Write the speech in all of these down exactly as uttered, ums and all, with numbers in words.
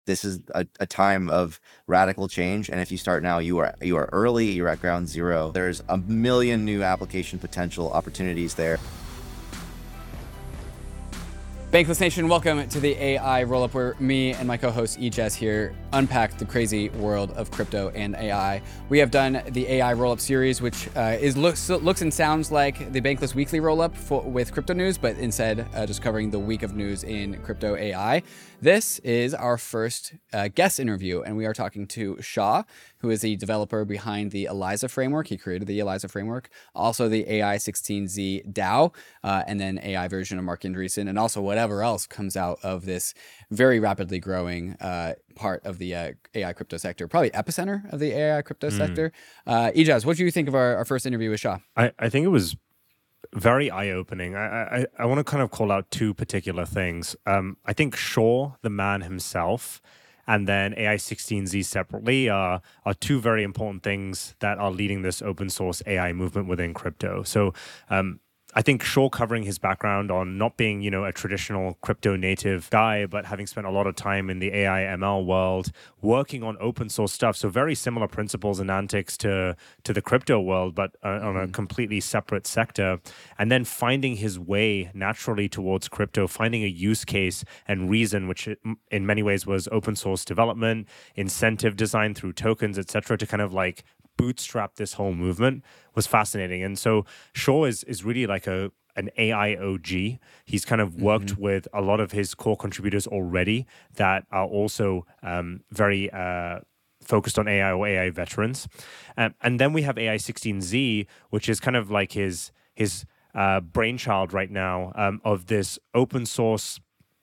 this is a, a time of radical change. And if you start now, you are you are early, you're at ground zero. There's a million new application potential opportunities there. Bankless Nation, welcome to the A I Rollup, where me and my co-host Ijaz here unpack the crazy world of crypto and A I. We have done the A I Rollup series, which uh, is looks looks and sounds like the Bankless Weekly Rollup for, with crypto news, but instead uh, just covering the week of news in crypto A I. This is our first uh, guest interview, and we are talking to Shah, who is the developer behind the ELIZA framework. He created the ELIZA framework, also the A I sixteen Z DAO, uh, and then A I version of Marc Andreessen, and also whatever else comes out of this very rapidly growing uh, part of the uh, A I crypto sector, probably epicenter of the A I crypto mm. sector. Uh, Ijaz, what do you think of our, our first interview with Shah? I, I think it was very eye-opening. I I, I want to kind of call out two particular things. Um, I think Shaw, the man himself, and then A I sixteen Z separately are are two very important things that are leading this open source A I movement within crypto. So um, I think Shaw covering his background on not being, you know, a traditional crypto native guy, but having spent a lot of time in the A I M L world, working on open source stuff. So very similar principles and antics to, to the crypto world, but uh, on a completely separate sector. And then finding his way naturally towards crypto, finding a use case and reason, which in many ways was open source development, incentive design through tokens, et cetera, to kind of like bootstrap this whole movement was fascinating. And so Shaw is is really like a an A I O G. He's kind of worked mm-hmm. with a lot of his core contributors already that are also um, very uh, focused on A I or A I veterans. Um, and then we have A I sixteen Z, which is kind of like his his uh, brainchild right now um, of this open source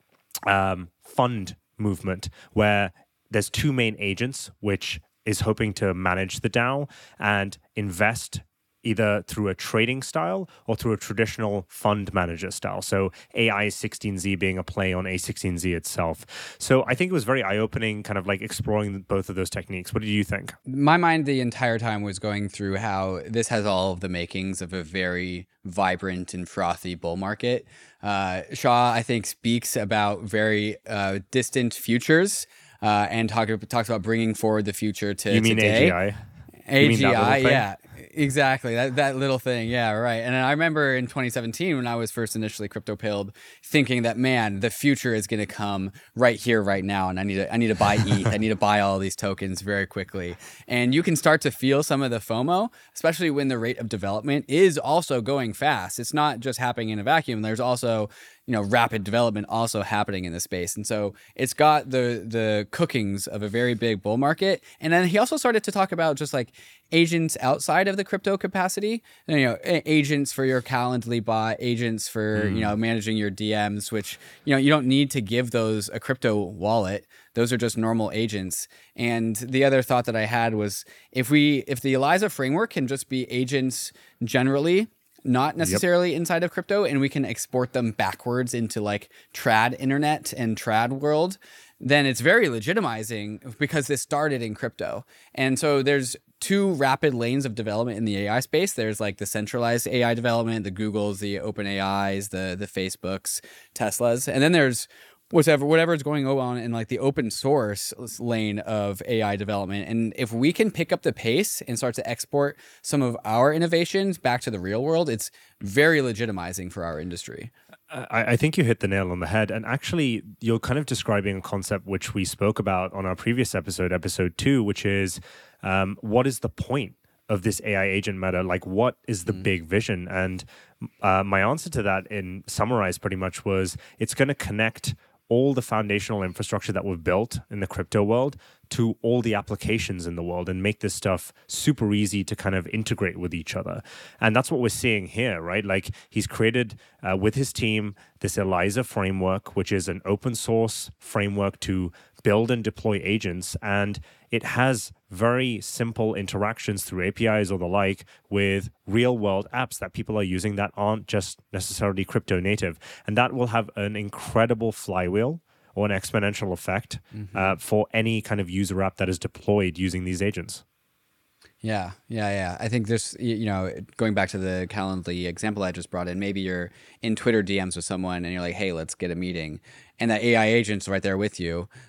um, fund movement where there's two main agents, which is hoping to manage the DAO and invest either through a trading style or through a traditional fund manager style. So A I sixteen Z being a play on A sixteen Z itself. So I think it was very eye-opening, kind of like exploring both of those techniques. What did you think? My mind the entire time was going through how this has all of the makings of a very vibrant and frothy bull market. Uh, Shah, I think, speaks about very uh, distant futures. Uh, and talk, talks about bringing forward the future to you mean today. A G I? A G I, yeah, exactly. That that little thing, yeah, right. And I remember in twenty seventeen when I was first initially crypto pilled, thinking that man, the future is going to come right here, right now, and I need to I need to buy E T H. I need to buy all these tokens very quickly. And you can start to feel some of the FOMO, especially when the rate of development is also going fast. It's not just happening in a vacuum. There's also you know, rapid development also happening in the space. And so it's got the the cookings of a very big bull market. And then he also started to talk about just like agents outside of the crypto capacity, you know, agents for your Calendly bot, agents for, mm. you know, managing your D Ms, which, you know, you don't need to give those a crypto wallet. Those are just normal agents. And the other thought that I had was if we, if the ELIZA framework can just be agents generally, not necessarily yep. inside of crypto, and we can export them backwards into like trad internet and trad world, then it's very legitimizing because this started in crypto. And so there's two rapid lanes of development in the A I space. There's like the centralized A I development, the Googles, the OpenAIs, the the Facebooks, Teslas. And then there's whatever whatever is going on in like the open source lane of A I development. And if we can pick up the pace and start to export some of our innovations back to the real world, it's very legitimizing for our industry. I, I think you hit the nail on the head. And actually, you're kind of describing a concept which we spoke about on our previous episode, episode two, which is um, what is the point of this A I agent meta? Like, what is the mm. big vision? And uh, my answer to that in summarized pretty much was it's going to connect all the foundational infrastructure that we've built in the crypto world to all the applications in the world and make this stuff super easy to kind of integrate with each other. And that's what we're seeing here, right? Like he's created uh, with his team this ELIZA framework, which is an open source framework to build and deploy agents. And it has very simple interactions through A P Is or the like with real world apps that people are using that aren't just necessarily crypto native. And that will have an incredible flywheel or an exponential effect mm-hmm. uh, for any kind of user app that is deployed using these agents. Yeah, yeah, yeah. I think this, you know, going back to the Calendly example I just brought in, maybe you're in Twitter D Ms with someone and you're like, hey, let's get a meeting. And that A I agent's right there with you.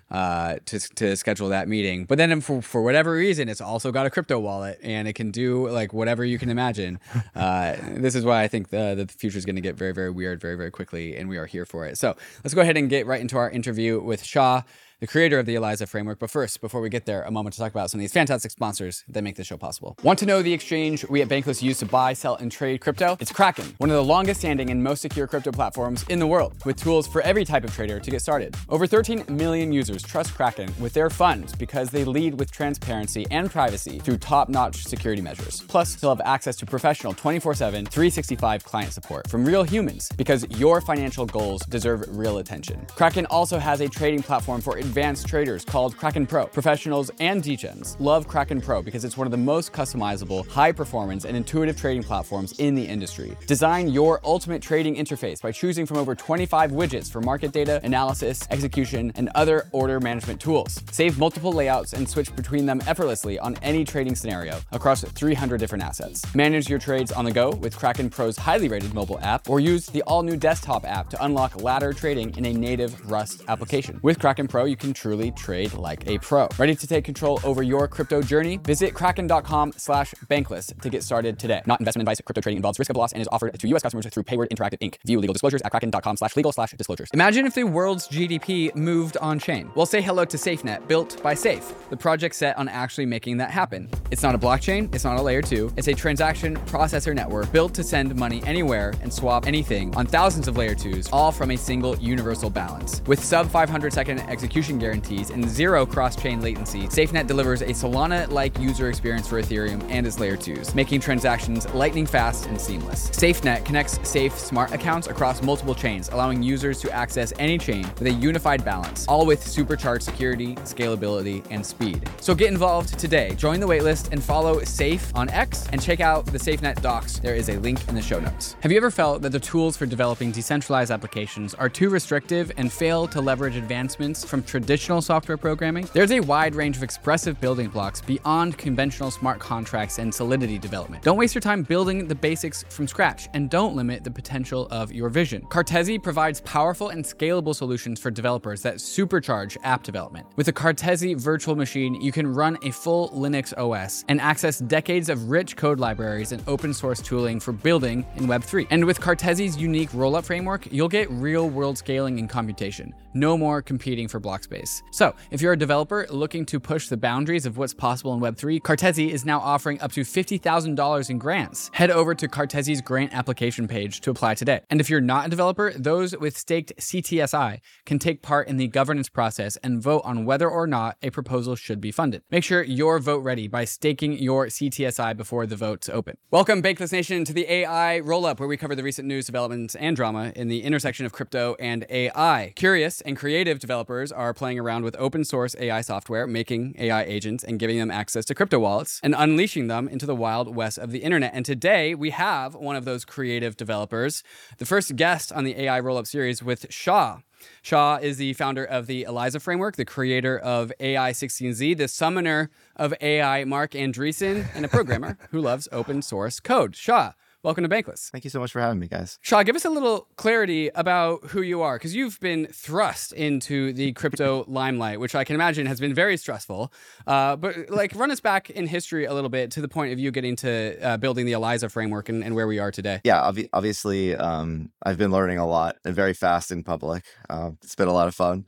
uh, to to schedule that meeting. But then for for whatever reason, it's also got a crypto wallet, and it can do like whatever you can imagine. Uh, this is why I think the, the future is going to get very, very weird very, very quickly, and we are here for it. So let's go ahead and get right into our interview with Shah, the creator of the ELIZA framework. But first, before we get there, a moment to talk about some of these fantastic sponsors that make this show possible. Want to know the exchange we at Bankless use to buy, sell, and trade crypto? It's Kraken, one of the longest standing and most secure crypto platforms in the world, with tools for every type of trader to get started. Over thirteen million users trust Kraken with their funds because they lead with transparency and privacy through top-notch security measures. Plus, you'll have access to professional twenty-four seven, three sixty-five client support from real humans, because your financial goals deserve real attention. Kraken also has a trading platform for advanced traders called Kraken Pro. Professionals and degens love Kraken Pro because it's one of the most customizable, high performance, and intuitive trading platforms in the industry. Design your ultimate trading interface by choosing from over twenty-five widgets for market data, analysis, execution, and other order management tools. Save multiple layouts and switch between them effortlessly on any trading scenario across three hundred different assets. Manage your trades on the go with Kraken Pro's highly rated mobile app, or use the all-new desktop app to unlock ladder trading in a native Rust application. With Kraken Pro, you can truly trade like a pro. Ready to take control over your crypto journey? Visit kraken.com slash bankless to get started today. Not investment advice. Crypto trading involves risk of loss and is offered to U S customers through Payward Interactive Incorporated. View legal disclosures at kraken.com slash legal slash disclosures. Imagine if the world's G D P moved on chain. Well, say hello to SafeNet, built by Safe, the project set on actually making that happen. It's not a blockchain. It's not a layer two. It's a transaction processor network built to send money anywhere and swap anything on thousands of layer twos, all from a single universal balance. With sub five hundred second execution guarantees and zero cross-chain latency, SafeNet delivers a Solana-like user experience for Ethereum and its layer twos, making transactions lightning fast and seamless. SafeNet connects Safe smart accounts across multiple chains, allowing users to access any chain with a unified balance, all with supercharged security, scalability, and speed. So get involved today. Join the waitlist and follow Safe on X, and check out the SafeNet docs. There is a link in the show notes. Have you ever felt that the tools for developing decentralized applications are too restrictive and fail to leverage advancements from traditional software programming? There's a wide range of expressive building blocks beyond conventional smart contracts and Solidity development. Don't waste your time building the basics from scratch, and don't limit the potential of your vision. Cartesi provides powerful and scalable solutions for developers that supercharge app development. With the Cartesi virtual machine, you can run a full Linux O S and access decades of rich code libraries and open source tooling for building in Web three. And with Cartesi's unique rollup framework, you'll get real-world scaling and computation. No more competing for block space. So, if you're a developer looking to push the boundaries of what's possible in Web three, Cartesi is now offering up to fifty thousand dollars in grants. Head over to Cartesi's grant application page to apply today. And if you're not a developer, those with staked C T S I can take part in the governance process and vote on whether or not a proposal should be funded. Make sure you're vote ready by staking your C T S I before the votes open. Welcome, Bankless Nation, to the A I Rollup, where we cover the recent news, developments, and drama in the intersection of crypto and A I. Curious and creative developers are playing around with open source A I software, making A I agents and giving them access to crypto wallets and unleashing them into the wild west of the internet. And today we have one of those creative developers, the first guest on the A I Rollup series with Shah. Shah is the founder of the ELIZA framework, the creator of A I sixteen Z, the summoner of A I Marc Andreessen, and a programmer who loves open source code. Shah, welcome to Bankless. Thank you so much for having me, guys. Shah, give us a little clarity about who you are, because you've been thrust into the crypto limelight, which I can imagine has been very stressful. Uh, but like, run us back in history a little bit to the point of you getting to uh, building the ELIZA framework and, and where we are today. Yeah, ob- obviously, um, I've been learning a lot and very fast in public. Uh, it's been a lot of fun.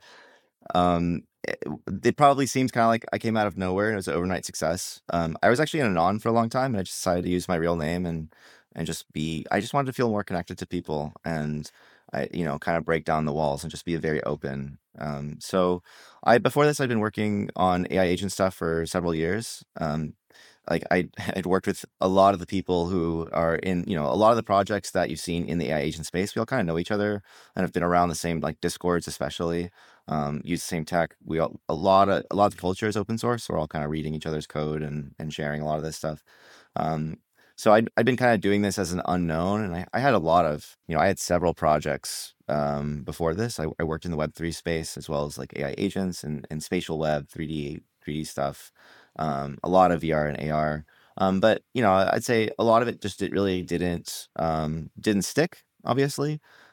Um, it, it probably seems kind of like I came out of nowhere and it was an overnight success. Um, I was actually in Anon for a long time, and I just decided to use my real name and and just be, I just wanted to feel more connected to people, and I, you know, kind of break down the walls and just be very open. Um, so I, before this, I'd been working on A I agent stuff for several years. Um, like I had worked with a lot of the people who are in, you know, a lot of the projects that you've seen in the A I agent space. We all kind of know each other and have been around the same, like Discords, especially, um, use the same tech. We all, a lot of, a lot of the culture is open source. So we're all kind of reading each other's code and, and sharing a lot of this stuff. Um, So I'd, I'd been kind of doing this as an unknown, and I, I had a lot of, you know, I had several projects um, before this. I, I worked in the Web three space, as well as like A I agents and, and spatial web, three D three D stuff, um, a lot of V R and A R. Um, but, you know, I'd say a lot of it just it really didn't um, didn't stick, obviously.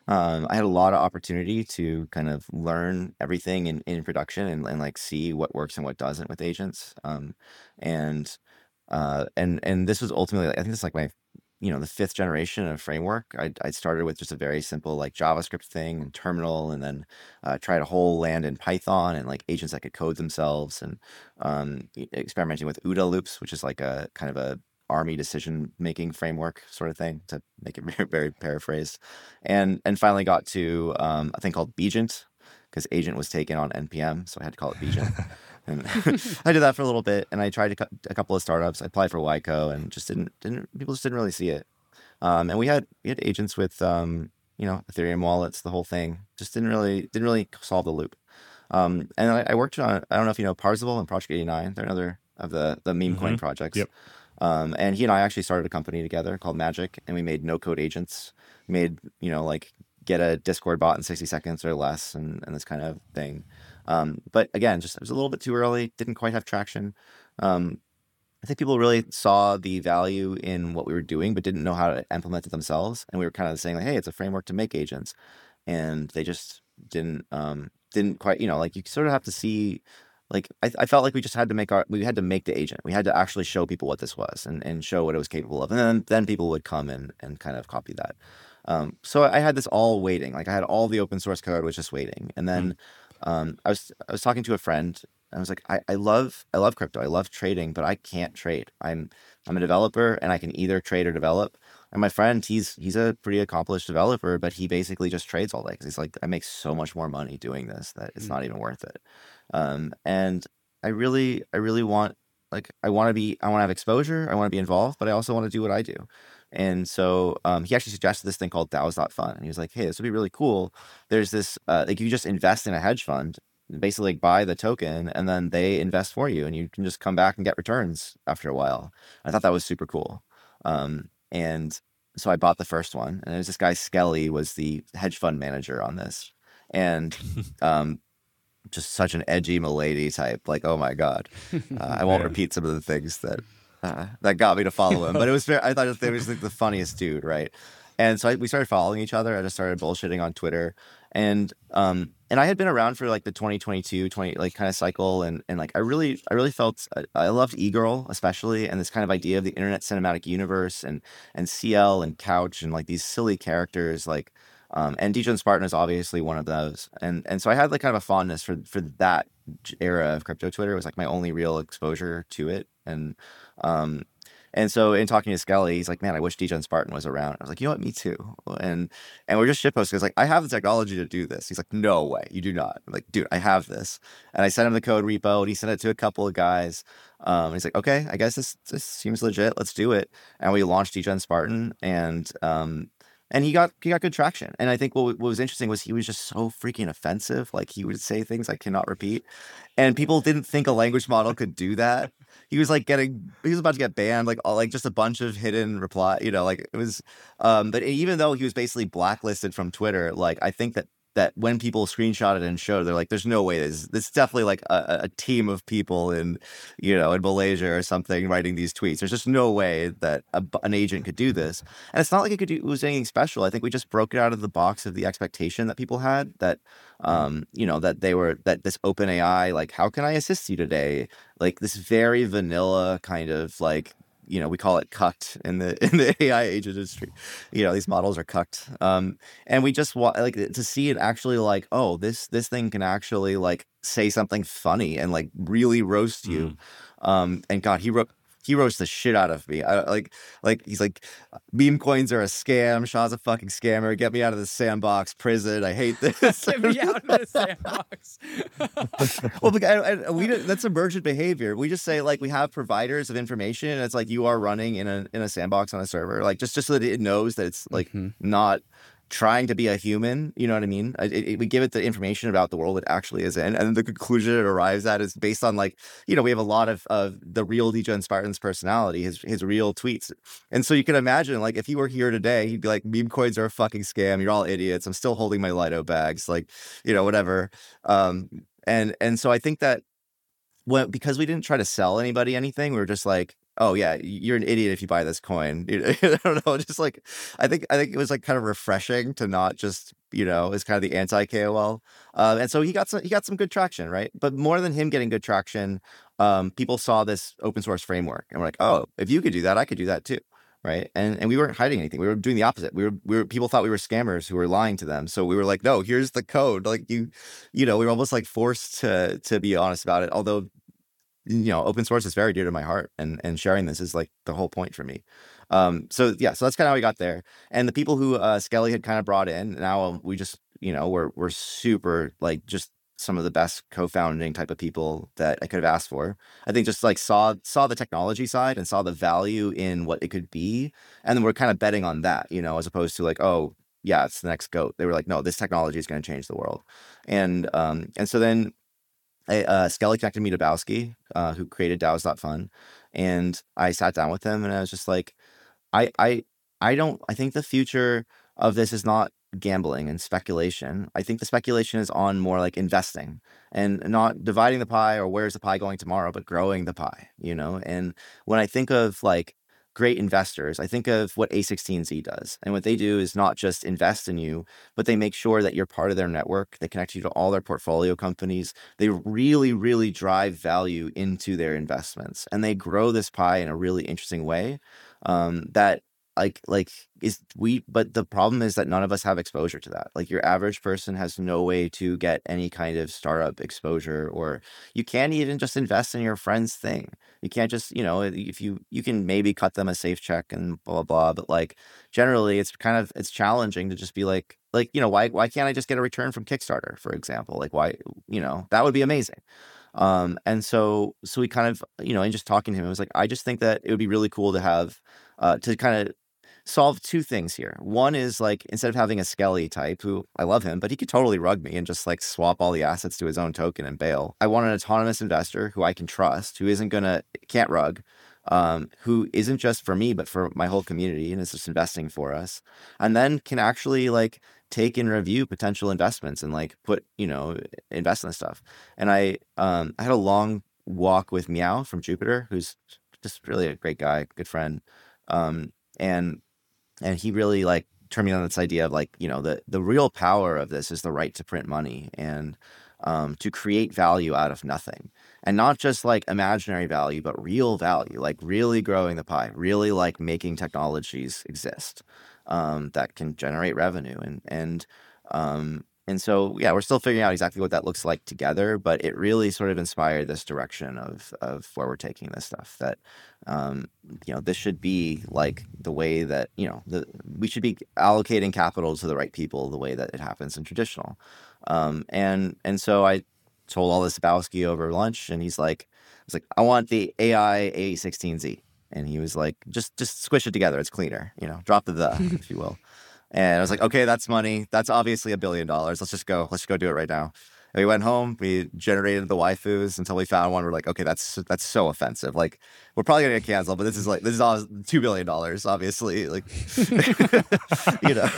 Um, I had a lot of opportunity to kind of learn everything in, in production and, and like see what works and what doesn't with agents. Um, and uh, and and this was ultimately, like, I think this is like my, you know, the fifth generation of framework. I I started with just a very simple like JavaScript thing and terminal, and then uh, tried a whole land in Python and like agents that could code themselves, and um, e- experimenting with OODA loops, which is like a kind of a army decision making framework sort of thing, to make it very, very paraphrased, and and finally got to um, a thing called Beagent, because agent was taken on N P M, so I had to call it Beagent. And I did that for a little bit, and I tried a, cou- a couple of startups. I applied for Wyco, and just didn't didn't people just didn't really see it. Um, and we had we had agents with um, you know, Ethereum wallets, the whole thing. Just didn't really didn't really solve the loop. Um, and I, I worked on, I don't know if you know Parzival and Project eighty-nine. They're another of the the meme coin Mm-hmm. projects. Yep. Um, and he and I actually started a company together called Magic, and we made no code agents. Made, you know, like get a Discord bot in sixty seconds or less, and, and this kind of thing. Um, but again, just it was a little bit too early. Didn't quite have traction. Um, I think people really saw the value in what we were doing, but didn't know how to implement it themselves. And we were kind of saying like, "Hey, it's a framework to make agents," and they just didn't um, didn't quite, you know, like you sort of have to see. Like I, I felt like we just had to make our we had to make the agent. We had to actually show people what this was, and, and show what it was capable of, and then then people would come and and kind of copy that. Um, so I had this all waiting. Like I had all the open source code was just waiting, and then um, I was I was talking to a friend. And I was like, I, I love I love crypto. I love trading, but I can't trade. I'm I'm a developer, and I can either trade or develop. And my friend, he's he's a pretty accomplished developer, but he basically just trades all day because he's like, I make so much more money doing this that it's not even worth it. Um, and I really I really want, like, I want to be I want to have exposure. I want to be involved, but I also want to do what I do. And so um, he actually suggested this thing called DAOs dot fun, and he was like, hey, this would be really cool. There's this uh, like you just invest in a hedge fund, basically like buy the token, and then they invest for you, and you can just come back and get returns after a while. I thought that was super cool. Um, and so I bought the first one, and there's this guy Skelly was the hedge fund manager on this, and um, just such an edgy milady type. Like, oh my god, uh, I won't Yeah. repeat some of the things that uh, that got me to follow him, but it was very, I thought it was like the funniest dude, right? And so I, we started following each other. I just started bullshitting on Twitter, and um and I had been around for like the twenty twenty-two twenty like kind of cycle, and and like I really I really felt I, I loved eGirl especially, and this kind of idea of the internet cinematic universe, and and C L and Couch, and like these silly characters like um and D J Spartan is obviously one of those, and and so I had like kind of a fondness for for that era of crypto Twitter. It was like my only real exposure to it, and um and so in talking to Skelly, he's like, man, I wish D J Spartan was around. I was like, you know what, me too. And and we're just shitposting. It's like, I have the technology to do this. He's like, no way, you do not. I'm like, dude, I have this. And I sent him the code repo, and he sent it to a couple of guys. Um, he's like, okay, I guess this this seems legit. Let's do it. And we launched D J Spartan, and um, and he got he got good traction. And I think what, what was interesting was he was just so freaking offensive. Like he would say things I cannot repeat, and people didn't think a language model could do that. He was like getting he was about to get banned, like all, like just a bunch of hidden reply, you know, like it was um but even though he was basically blacklisted from Twitter, like I think that that when people screenshot it and showed, they're like, there's no way this this is definitely like a, a team of people in, you know, in Malaysia or something writing these tweets. There's just no way that a, an agent could do this. And it's not like it could do it was anything special. I think we just broke it out of the box of the expectation that people had, that um you know, that they were that this open A I, like, how can I assist you today, like this very vanilla kind of like, you know, we call it cucked in the in the A I agent industry. You know, these models are cucked. Um, and we just want like to see it actually like, oh, this this thing can actually like say something funny and like really roast you. Mm. Um, and God, he wrote he roasts the shit out of me. I, like like he's like, meme coins are a scam. Shaw's a fucking scammer. Get me out of the sandbox prison. I hate this. Get me out of the sandbox. Well, but I, I, we that's emergent behavior. We just say like we have providers of information, and it's like you are running in a in a sandbox on a server, like just just so that it knows that it's like mm-hmm. not trying to be a human. You know what I mean? It, it, we give it the information about the world it actually is in, and the conclusion it arrives at is based on like, you know, we have a lot of of the real D J Spartan's personality, his his real tweets, and so you can imagine like if he were here today, he'd be like, meme coins are a fucking scam. You're all idiots. I'm still holding my Lido bags, like, you know, whatever. Um, and and so I think that when because we didn't try to sell anybody anything, we were just like, oh yeah, you're an idiot if you buy this coin. I don't know, just like I think I think it was like kind of refreshing to not just, you know, it's kind of the anti K O L, uh, and so he got some he got some good traction, right? But more than him getting good traction, um, people saw this open source framework and were like, oh, if you could do that, I could do that too. Right. And and we weren't hiding anything. We were doing the opposite. We were we were people thought we were scammers who were lying to them. So we were like, no, here's the code. Like you, you know, we were almost like forced to to be honest about it. Although, you know, open source is very dear to my heart, and and sharing this is like the whole point for me. Um, so yeah, so that's kind of how we got there. And the people who uh, Skelly had kind of brought in, now um, we just, you know, we're we're super like just some of the best co-founding type of people that I could have asked for. I think just like saw saw the technology side and saw the value in what it could be, and then we're kind of betting on that, you know, as opposed to like, oh yeah, it's the next goat. They were like, no, this technology is going to change the world, and um and so then I, uh, Skelly connected me to Bowski, uh, who created DAOs dot fun, and I sat down with him and I was just like, I I I don't I think the future of this is not gambling and speculation. I think the speculation is on more like investing and not dividing the pie or where's the pie going tomorrow, but growing the pie, you know? And when I think of like great investors, I think of what A sixteen Z does. And what they do is not just invest in you, but they make sure that you're part of their network. They connect you to all their portfolio companies. They really, really drive value into their investments, and they grow this pie in a really interesting way. Um, that like like is we but the problem is that none of us have exposure to that. Like your average person has no way to get any kind of startup exposure, or you can't even just invest in your friend's thing. You can't just, you know, if you you can maybe cut them a safe check and blah blah blah, but like generally it's kind of it's challenging to just be like like you know, why why can't I just get a return from Kickstarter, for example? Like why, you know, that would be amazing. Um, and so, so we kind of, you know, and just talking to him, it was like, I just think that it would be really cool to have, uh, to kind of solve two things here. One is like, instead of having a Skelly type who I love him, but he could totally rug me and just like swap all the assets to his own token and bail. I want an autonomous investor who I can trust, who isn't gonna, can't rug, um, who isn't just for me, but for my whole community and is just investing for us. And then can actually like take and review potential investments and like put, you know, invest in this stuff. And I, um, I had a long walk with Meow from Jupiter, who's just really a great guy, good friend. Um, and, and he really like turned me on this idea of like, you know, the, the real power of this is the right to print money and, um, to create value out of nothing, and not just like imaginary value, but real value, like really growing the pie, really like making technologies exist, um, that can generate revenue. And, and, um, and so, yeah, we're still figuring out exactly what that looks like together, but it really sort of inspired this direction of, of where we're taking this stuff, that, um, you know, this should be like the way that, you know, the, we should be allocating capital to the right people the way that it happens in traditional. Um, and, and so I told all this to Bowski over lunch, and he's like, I was like, I want the A I A sixteen Z. And he was like, just, just squish it together. It's cleaner, you know, drop the, the, if you will. And I was like, okay, that's money. That's obviously a billion dollars. Let's just go. Let's just go do it right now. And we went home. We generated the waifus until we found one. We're like, okay, that's that's so offensive. Like, we're probably gonna get canceled, but this is like this is all two billion dollars, obviously. Like, you know.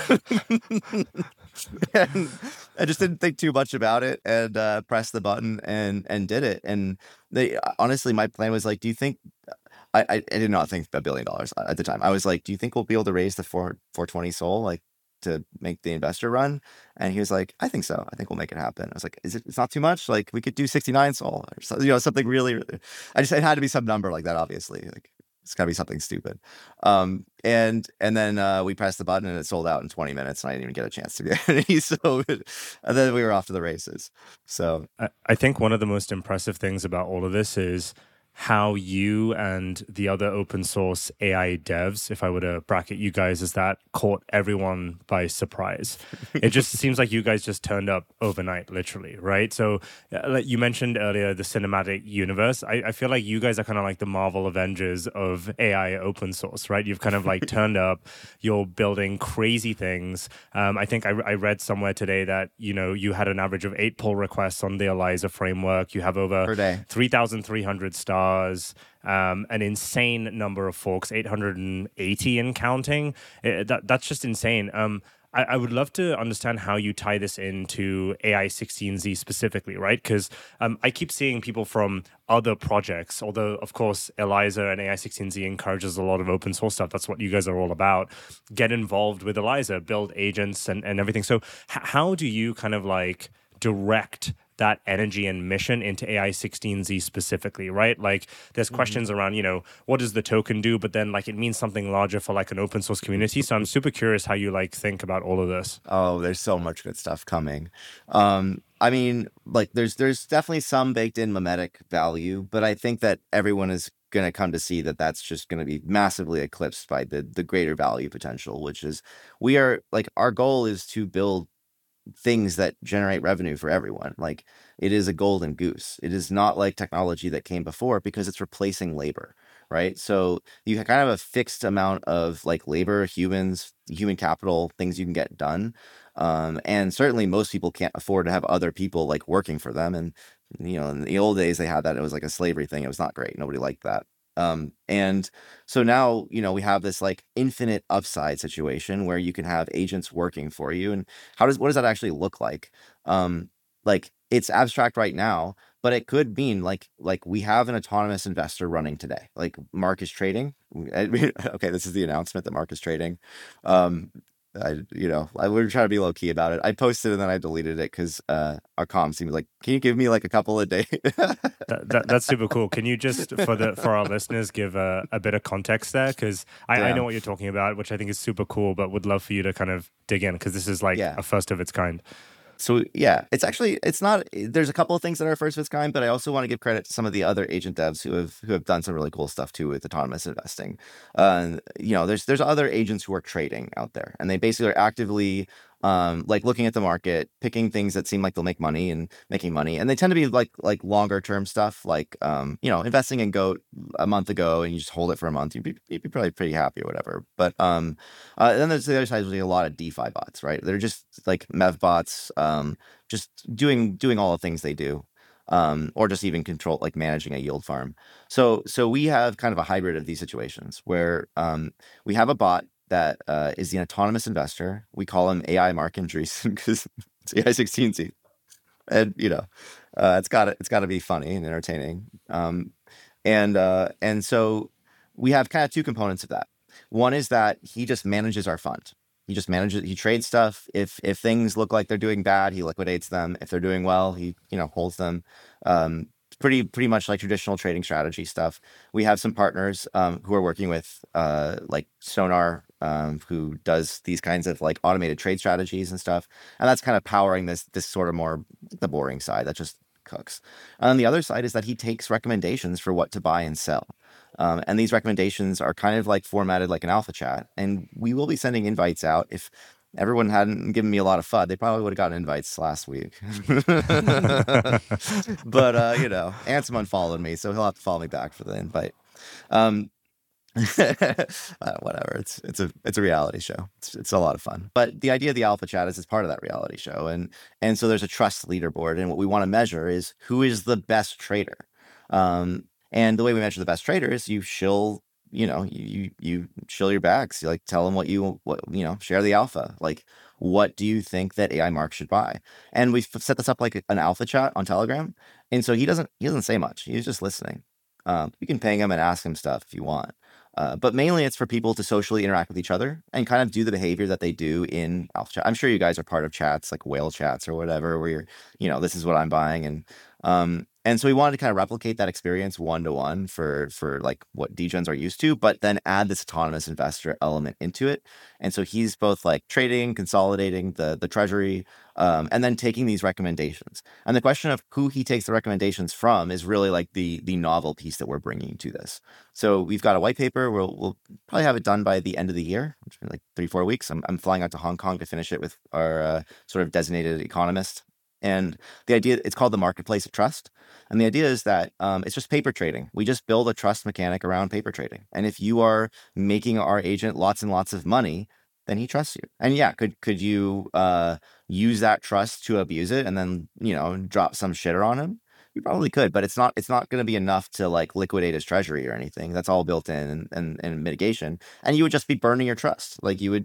And I just didn't think too much about it, and uh, pressed the button and and did it. And they honestly, my plan was like, do you think? I, I did not think a billion dollars at the time. I was like, do you think we'll be able to raise the four four twenty soul like to make the investor run? And he was like, I think so. I think we'll make it happen. I was like, is it? It's not too much. Like we could do sixty-nine soul or something, you know, something really, really. I just it had to be some number like that. Obviously, like it's got to be something stupid. Um, and and then uh, we pressed the button and it sold out in twenty minutes, and I didn't even get a chance to get any. So, and then we were off to the races. So I, I think one of the most impressive things about all of this is how you and the other open source A I devs, if I were to bracket you guys as that, caught everyone by surprise. It just seems like you guys just turned up overnight, literally, right? So uh, like you mentioned earlier, the cinematic universe. I, I feel like you guys are kind of like the Marvel Avengers of A I open source, right? You've kind of like turned up, you're building crazy things. Um, I think I, I read somewhere today that, you know, you had an average of eight pull requests on the ELIZA framework. You have over three thousand three hundred stars. Um, an insane number of forks, eight hundred eighty and counting. It, that, that's just insane. Um, I, I would love to understand how you tie this into A I sixteen Z specifically, right? Because um, I keep seeing people from other projects, although, of course, ELIZA and A I sixteen Z encourages a lot of open source stuff. That's what you guys are all about. Get involved with ELIZA, build agents and, and everything. So h- how do you kind of like direct that energy and mission into A I sixteen Z specifically, right? Like there's questions mm-hmm. around, you know, what does the token do? But then like it means something larger for like an open source community. So I'm super curious how you like think about all of this. Oh, there's so much good stuff coming. Um, I mean, like there's there's definitely some baked in mimetic value, but I think that everyone is going to come to see that that's just going to be massively eclipsed by the the greater value potential, which is we are like our goal is to build things that generate revenue for everyone. Like it is a golden goose. It is not like technology that came before because it's replacing labor, right? So you kind of have a fixed amount of like labor, humans, human capital, things you can get done. Um, and certainly most people can't afford to have other people like working for them. And, you know, in the old days they had that. It was like a slavery thing. It was not great. Nobody liked that. Um, and so now, you know, we have this like infinite upside situation where you can have agents working for you. And how does, what does that actually look like? Um, like it's abstract right now, but it could mean like, like we have an autonomous investor running today, like Mark is trading. Okay. This is the announcement that Mark is trading. Um, I, you know, I we were trying to be low key about it. I posted and then I deleted it because uh, our comms seemed like, can you give me like a couple of days? that, that, that's super cool. Can you just for the for our listeners give a, a bit of context there? Because I, I know what you're talking about, which I think is super cool, but would love for you to kind of dig in because this is like yeah. a first of its kind. So yeah, it's actually, it's not, there's a couple of things that are first of its kind, but I also want to give credit to some of the other agent devs who have who have done some really cool stuff too with autonomous investing. Uh, you know, there's there's other agents who are trading out there and they basically are actively um, like looking at the market, picking things that seem like they'll make money and making money. And they tend to be like like longer term stuff, like, um, you know, investing in GOAT a month ago and you just hold it for a month. You'd be, you'd be probably pretty happy or whatever. But um, uh, then there's the other side, really a lot of DeFi bots, right? They're just like Mev bots, um, just doing doing all the things they do. Um, or just even control, like managing a yield farm. So so we have kind of a hybrid of these situations where um, we have a bot that uh, is the autonomous investor. We call him A I Mark Andreessen because it's A I sixteen Z, and you know, uh, it's got it's got to be funny and entertaining. Um, and uh, and so we have kind of two components of that. One is that he just manages our fund. He just manages. He trades stuff. If if things look like they're doing bad, he liquidates them. If they're doing well, he you know holds them. Um, pretty pretty much like traditional trading strategy stuff. We have some partners um, who are working with uh, like Sonar, um, who does these kinds of like automated trade strategies and stuff, and that's kind of powering this this sort of more the boring side that just cooks. And on the other side is that he takes recommendations for what to buy and sell. Um, and these recommendations are kind of like formatted like an alpha chat. And we will be sending invites out. If everyone hadn't given me a lot of F U D, they probably would have gotten invites last week. But, uh, you know, Ansem unfollowed me, so he'll have to follow me back for the invite. Um, uh, whatever. It's it's a it's a reality show. It's it's a lot of fun. But the idea of the alpha chat is it's part of that reality show, and and so there's a trust leaderboard, and what we want to measure is who is the best trader. Um, and the way we measure the best trader is you shill, you know, you you, you shill your bags. You like tell them what you what you know, share the alpha. Like, what do you think that A I Mark should buy? And we've set this up like an alpha chat on Telegram, and so he doesn't he doesn't say much. He's just listening. Um, you can ping him and ask him stuff if you want. Uh, but mainly it's for people to socially interact with each other and kind of do the behavior that they do in alpha chat. I'm sure you guys are part of chats like whale chats or whatever, where you're, you know, this is what I'm buying. And, um, and so we wanted to kind of replicate that experience one to one for, for like what degens are used to, but then add this autonomous investor element into it. And so he's both like trading, consolidating the, the treasury, um, and then taking these recommendations. And the question of who he takes the recommendations from is really like the, the novel piece that we're bringing to this. So we've got a white paper. We'll, we'll probably have it done by the end of the year, which is like three, four weeks. I'm, I'm flying out to Hong Kong to finish it with our uh, sort of designated economist. And the idea, it's called the marketplace of trust. And the idea is that um, it's just paper trading. We just build a trust mechanic around paper trading. And if you are making our agent lots and lots of money, then he trusts you. And yeah, could could you uh, use that trust to abuse it and then, you know, drop some shitter on him? You probably could, but it's not it's not going to be enough to like liquidate his treasury or anything. That's all built in and, and, and mitigation. And you would just be burning your trust. Like you would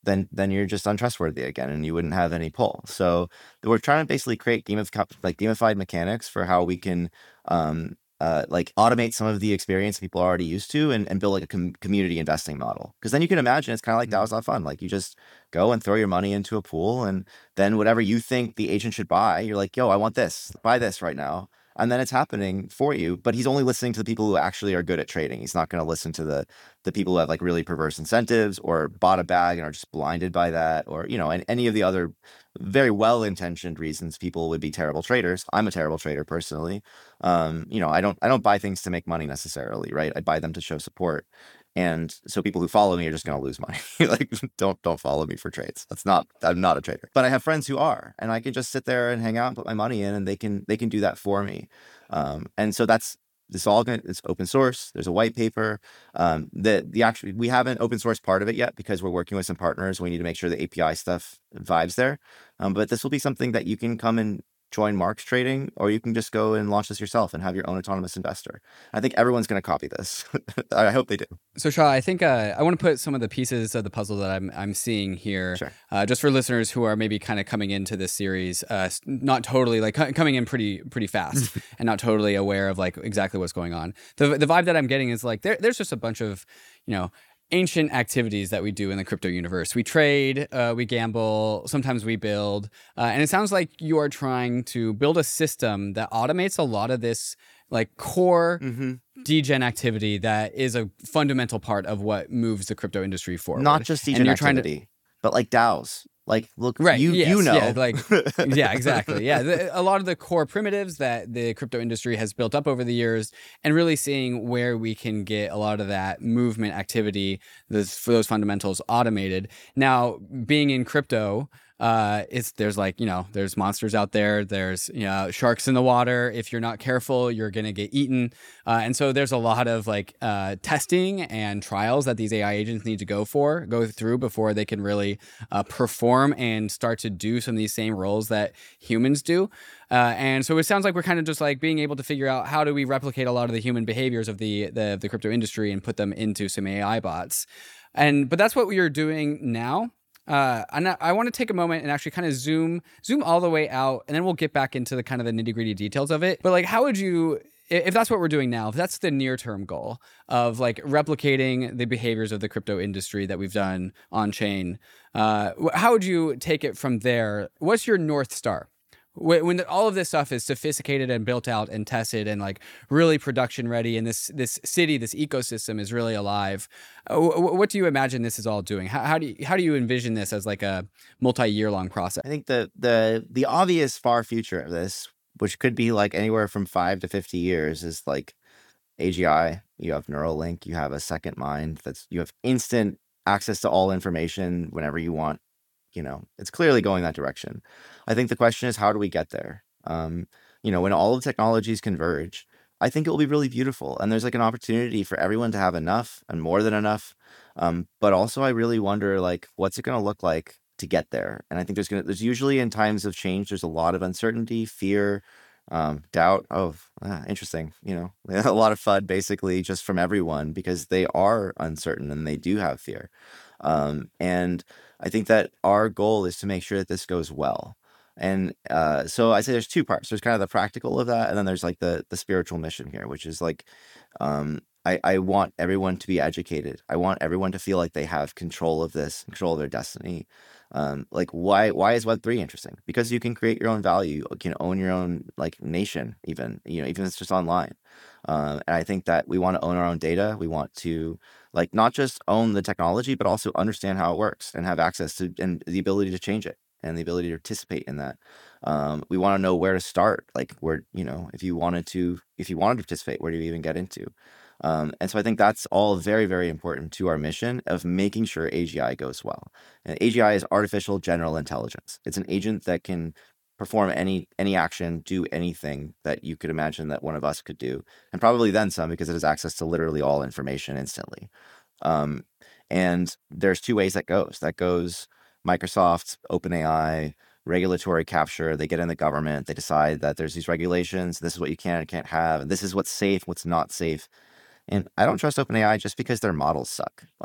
then then you're just untrustworthy again, and you wouldn't have any pull. So we're trying to basically create game of like gamified mechanics for how we can um, uh, like automate some of the experience people are already used to, and, and build like a com- community investing model. Because then you can imagine it's kind of like Mm. DAO's a lot of fun. Like you just go and throw your money into a pool, and then whatever you think the agent should buy, you're like, yo, I want this, buy this right now. And then it's happening for you, but he's only listening to the people who actually are good at trading. He's not going to listen to the the people who have like really perverse incentives or bought a bag and are just blinded by that, or, you know, and any of the other very well-intentioned reasons people would be terrible traders. I'm a terrible trader personally. Um, you know, I don't I don't buy things to make money necessarily, right? I buy them to show support. And so people who follow me are just going to lose money. Like, don't don't follow me for trades. That's not, I'm not a trader. But I have friends who are, and I can just sit there and hang out and put my money in, and they can they can do that for me. Um, and so that's this all gonna, it's open source. There's a white paper. Um, the the actually we haven't open source part of it yet because we're working with some partners. We need to make sure the A P I stuff vibes there. Um, but this will be something that you can come and join Mark's trading, or you can just go and launch this yourself and have your own autonomous investor. I think everyone's going to copy this. I hope they do. So Shaw, I think uh, I want to put some of the pieces of the puzzle that I'm I'm seeing here, Sure. uh, just for listeners who are maybe kind of coming into this series, uh, not totally like c- coming in pretty pretty fast and not totally aware of like exactly what's going on. The the vibe that I'm getting is like there there's just a bunch of, you know, ancient activities that we do in the crypto universe. We trade, uh, we gamble, sometimes we build. Uh, and it sounds like you are trying to build a system that automates a lot of this like core Mm-hmm. degen activity that is a fundamental part of what moves the crypto industry forward. Not just And degen you're trying to- activity, but like DAOs. Like, look, Right. you yes, you know. Yeah, like, yeah, exactly. Yeah. The, a lot of the core primitives that the crypto industry has built up over the years, and really seeing where we can get a lot of that movement activity, those, for those fundamentals automated. Now, being in crypto, uh, it's there's like, you know, there's monsters out there. There's, you know, sharks in the water. If you're not careful, you're going to get eaten. Uh, and so there's a lot of like uh, testing and trials that these A I agents need to go for, go through before they can really uh, perform and start to do some of these same roles that humans do. Uh, and so it sounds like we're kind of just like being able to figure out how do we replicate a lot of the human behaviors of the the, the crypto industry and put them into some A I bots. And but that's what we are doing now. Uh, and I, I want to take a moment and actually kind of zoom zoom all the way out, and then we'll get back into the kind of the nitty gritty details of it. But like, how would you, if that's what we're doing now, if that's the near term goal of like replicating the behaviors of the crypto industry that we've done on chain, uh, how would you take it from there? What's your North Star? When all of this stuff is sophisticated and built out and tested and like really production ready, and this this city, this ecosystem is really alive, what do you imagine this is all doing? How, how do you how do you envision this as like a multi-year long process? I think the the the obvious far future of this, which could be like anywhere from five to fifty years, is like A G I. You have Neuralink. You have a second mind. That's you have instant access to all information whenever you want. You know, it's clearly going that direction. I think the question is, how do we get there? Um, you know, when all of the technologies converge, I think it will be really beautiful. And there's like an opportunity for everyone to have enough and more than enough. Um, but also, I really wonder, like, what's it going to look like to get there? And I think there's going to, there's usually in times of change, there's a lot of uncertainty, fear, um, doubt. Oh, ah, interesting. You know, a lot of FUD basically just from everyone because they are uncertain and they do have fear. Um, and I think that our goal is to make sure that this goes well. And uh, so I say there's two parts. There's kind of the practical of that, and then there's like the the spiritual mission here, which is like um, I, I want everyone to be educated. I want everyone to feel like they have control of this, control of their destiny. Um, like why why is Web three interesting? Because you can create your own value, you can own your own like nation, even you know even if it's just online. Um, and I think that we want to own our own data. We want to like not just own the technology, but also understand how it works and have access to and the ability to change it and the ability to participate in that. Um, we want to know where to start. Like where, you know, if you wanted to, if you wanted to participate, where do you even get into? Um, and so I think that's all very, very important to our mission of making sure A G I goes well. And A G I is artificial general intelligence. It's an agent that can perform any any action, do anything that you could imagine that one of us could do, and probably then some because it has access to literally all information instantly. Um, and there's two ways that goes. That goes Microsoft, OpenAI, regulatory capture. They get in the government. They decide that there's these regulations. This is what you can and can't have. And this is what's safe, what's not safe. And I don't trust OpenAI just because their models suck. Like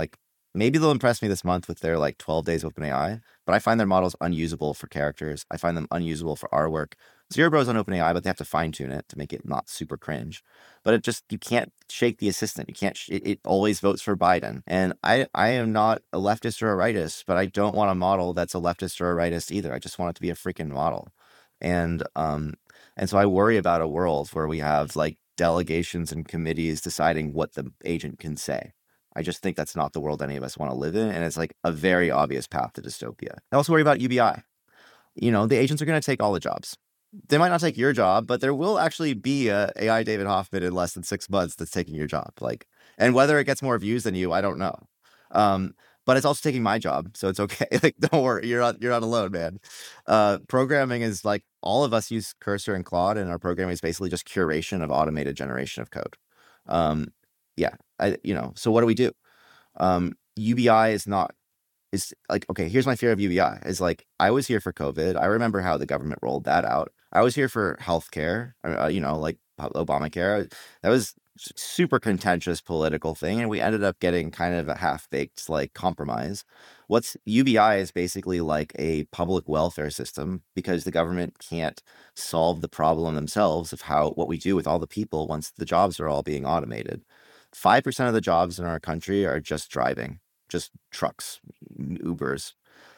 maybe they'll impress me this month with their like twelve days OpenAI, but I find their models unusable for characters. I find them unusable for our work. Zero Bros on OpenAI, but they have to fine tune it to make it not super cringe. But it just, you can't shake the assistant. You can't, sh- it, it always votes for Biden. And I, I am not a leftist or a rightist, but I don't want a model that's a leftist or a rightist either. I just want it to be a freaking model. And, um, and so I worry about a world where we have like delegations and committees deciding what the agent can say. I just think that's not the world any of us want to live in. And it's like a very obvious path to dystopia. I also worry about U B I. You know, the agents are going to take all the jobs. They might not take your job, but there will actually be a AI David Hoffman in less than six months that's taking your job. Like, and whether it gets more views than you, I don't know. Um, but it's also taking my job, so it's okay. Like, don't worry, you're not you're not alone, man. Uh, programming is like, all of us use Cursor and Claude, and our programming is basically just curation of automated generation of code. Um, yeah, I you know. So what do we do? Um, U B I is not is like, okay, here's my fear of U B I is like, I was here for COVID. I remember how the government rolled that out. I was here for healthcare, uh, you know, like Obamacare. That was super contentious political thing. And we ended up getting kind of a half baked like compromise. What's U B I is basically like a public welfare system because the government can't solve the problem themselves of how, what we do with all the people once the jobs are all being automated. five percent of the jobs in our country are just driving, just trucks, Ubers.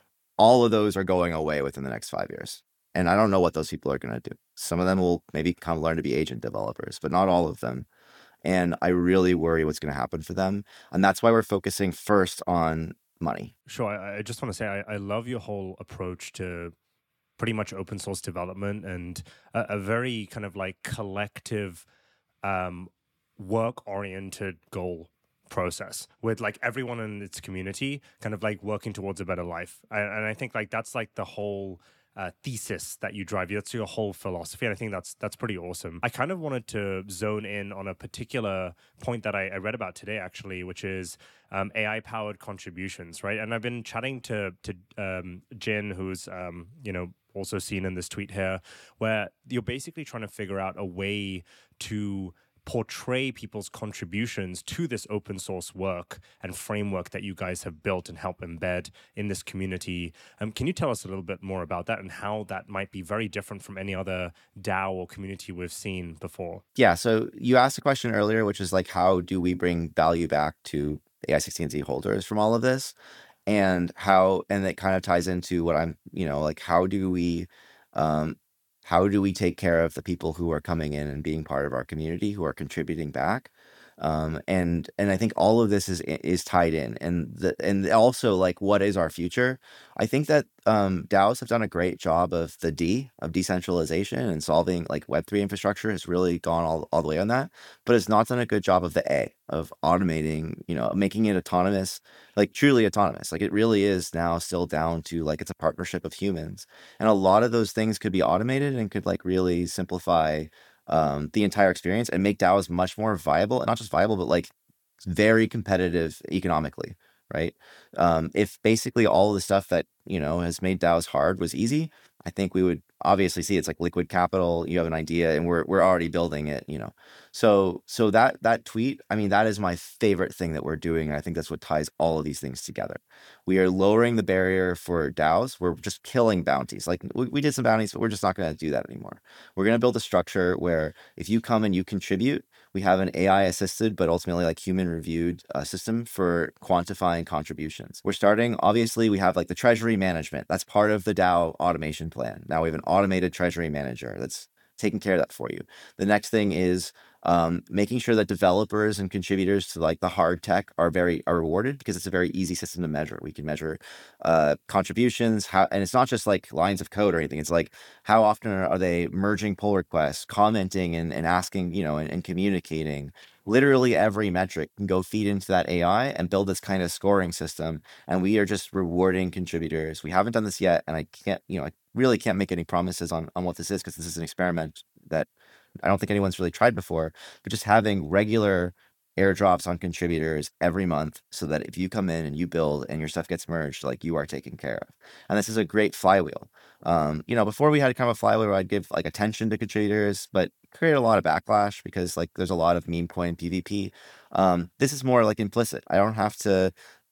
All of those are going away within the next five years. And I don't know what those people are going to do. Some of them will maybe come learn to be agent developers, but not all of them. And I really worry what's going to happen for them. And that's why we're focusing first on money. Sure. I, I just want to say I, I love your whole approach to pretty much open source development and a, a very kind of like collective um, work oriented goal process with like everyone in its community kind of like working towards a better life. And, and I think like that's like the whole uh, thesis that you drive. That's your whole philosophy. And I think that's that's pretty awesome. I kind of wanted to zone in on a particular point that I, I read about today, actually, which is um, A I powered contributions, right? And I've been chatting to to um, Jin, who's um, you know also seen in this tweet here, where you're basically trying to figure out a way to portray people's contributions to this open source work and framework that you guys have built and help embed in this community. Um, can you tell us a little bit more about that and how that might be very different from any other DAO or community we've seen before? Yeah, so you asked a question earlier, which is like, how do we bring value back to A I sixteen Z holders from all of this? And how, and it kind of ties into what I'm, you know, like, how do we, um, how do we take care of the people who are coming in and being part of our community, who are contributing back? Um, and and I think all of this is is tied in, and the and also like, what is our future? I think that um, DAOs have done a great job of the D of decentralization and solving like Web three infrastructure has really gone all, all the way on that, but it's not done a good job of the A of automating, you know, making it autonomous, like truly autonomous. Like, it really is now still down to like, it's a partnership of humans, and a lot of those things could be automated and could like really simplify um, the entire experience and make DAOs much more viable, and not just viable, but like very competitive economically, right? Um, if basically all of the stuff that, you know, has made DAOs hard was easy, I think we would obviously see it's like liquid capital. You have an idea and we're we're already building it, you know. So so that that tweet, I mean, that is my favorite thing that we're doing. And I think that's what ties all of these things together. We are lowering the barrier for DAOs. We're just killing bounties. Like, we, we did some bounties, but we're just not going to do that anymore. We're going to build a structure where if you come and you contribute, we have an A I assisted, but ultimately like human reviewed uh, system for quantifying contributions. We're starting, obviously, we have like the treasury management. That's part of the DAO automation plan. Now we have an automated treasury manager that's taking care of that for you. The next thing is um, making sure that developers and contributors to like the hard tech are very are rewarded, because it's a very easy system to measure. We can measure uh, contributions, how, and it's not just like lines of code or anything. It's like, how often are they merging pull requests, commenting and, and asking, you know, and, and communicating. Literally every metric can go feed into that A I and build this kind of scoring system. And we are just rewarding contributors. We haven't done this yet, and I can't, you know, I really can't make any promises on, on what this is, because this is an experiment that I don't think anyone's really tried before, but just having regular airdrops on contributors every month, so that if you come in and you build and your stuff gets merged, like, you are taken care of. And this is a great flywheel. Um, you know, before we had kind of a flywheel where I'd give like attention to contributors, but create a lot of backlash because like there's a lot of meme coin PvP. Um, this is more like implicit. I don't have to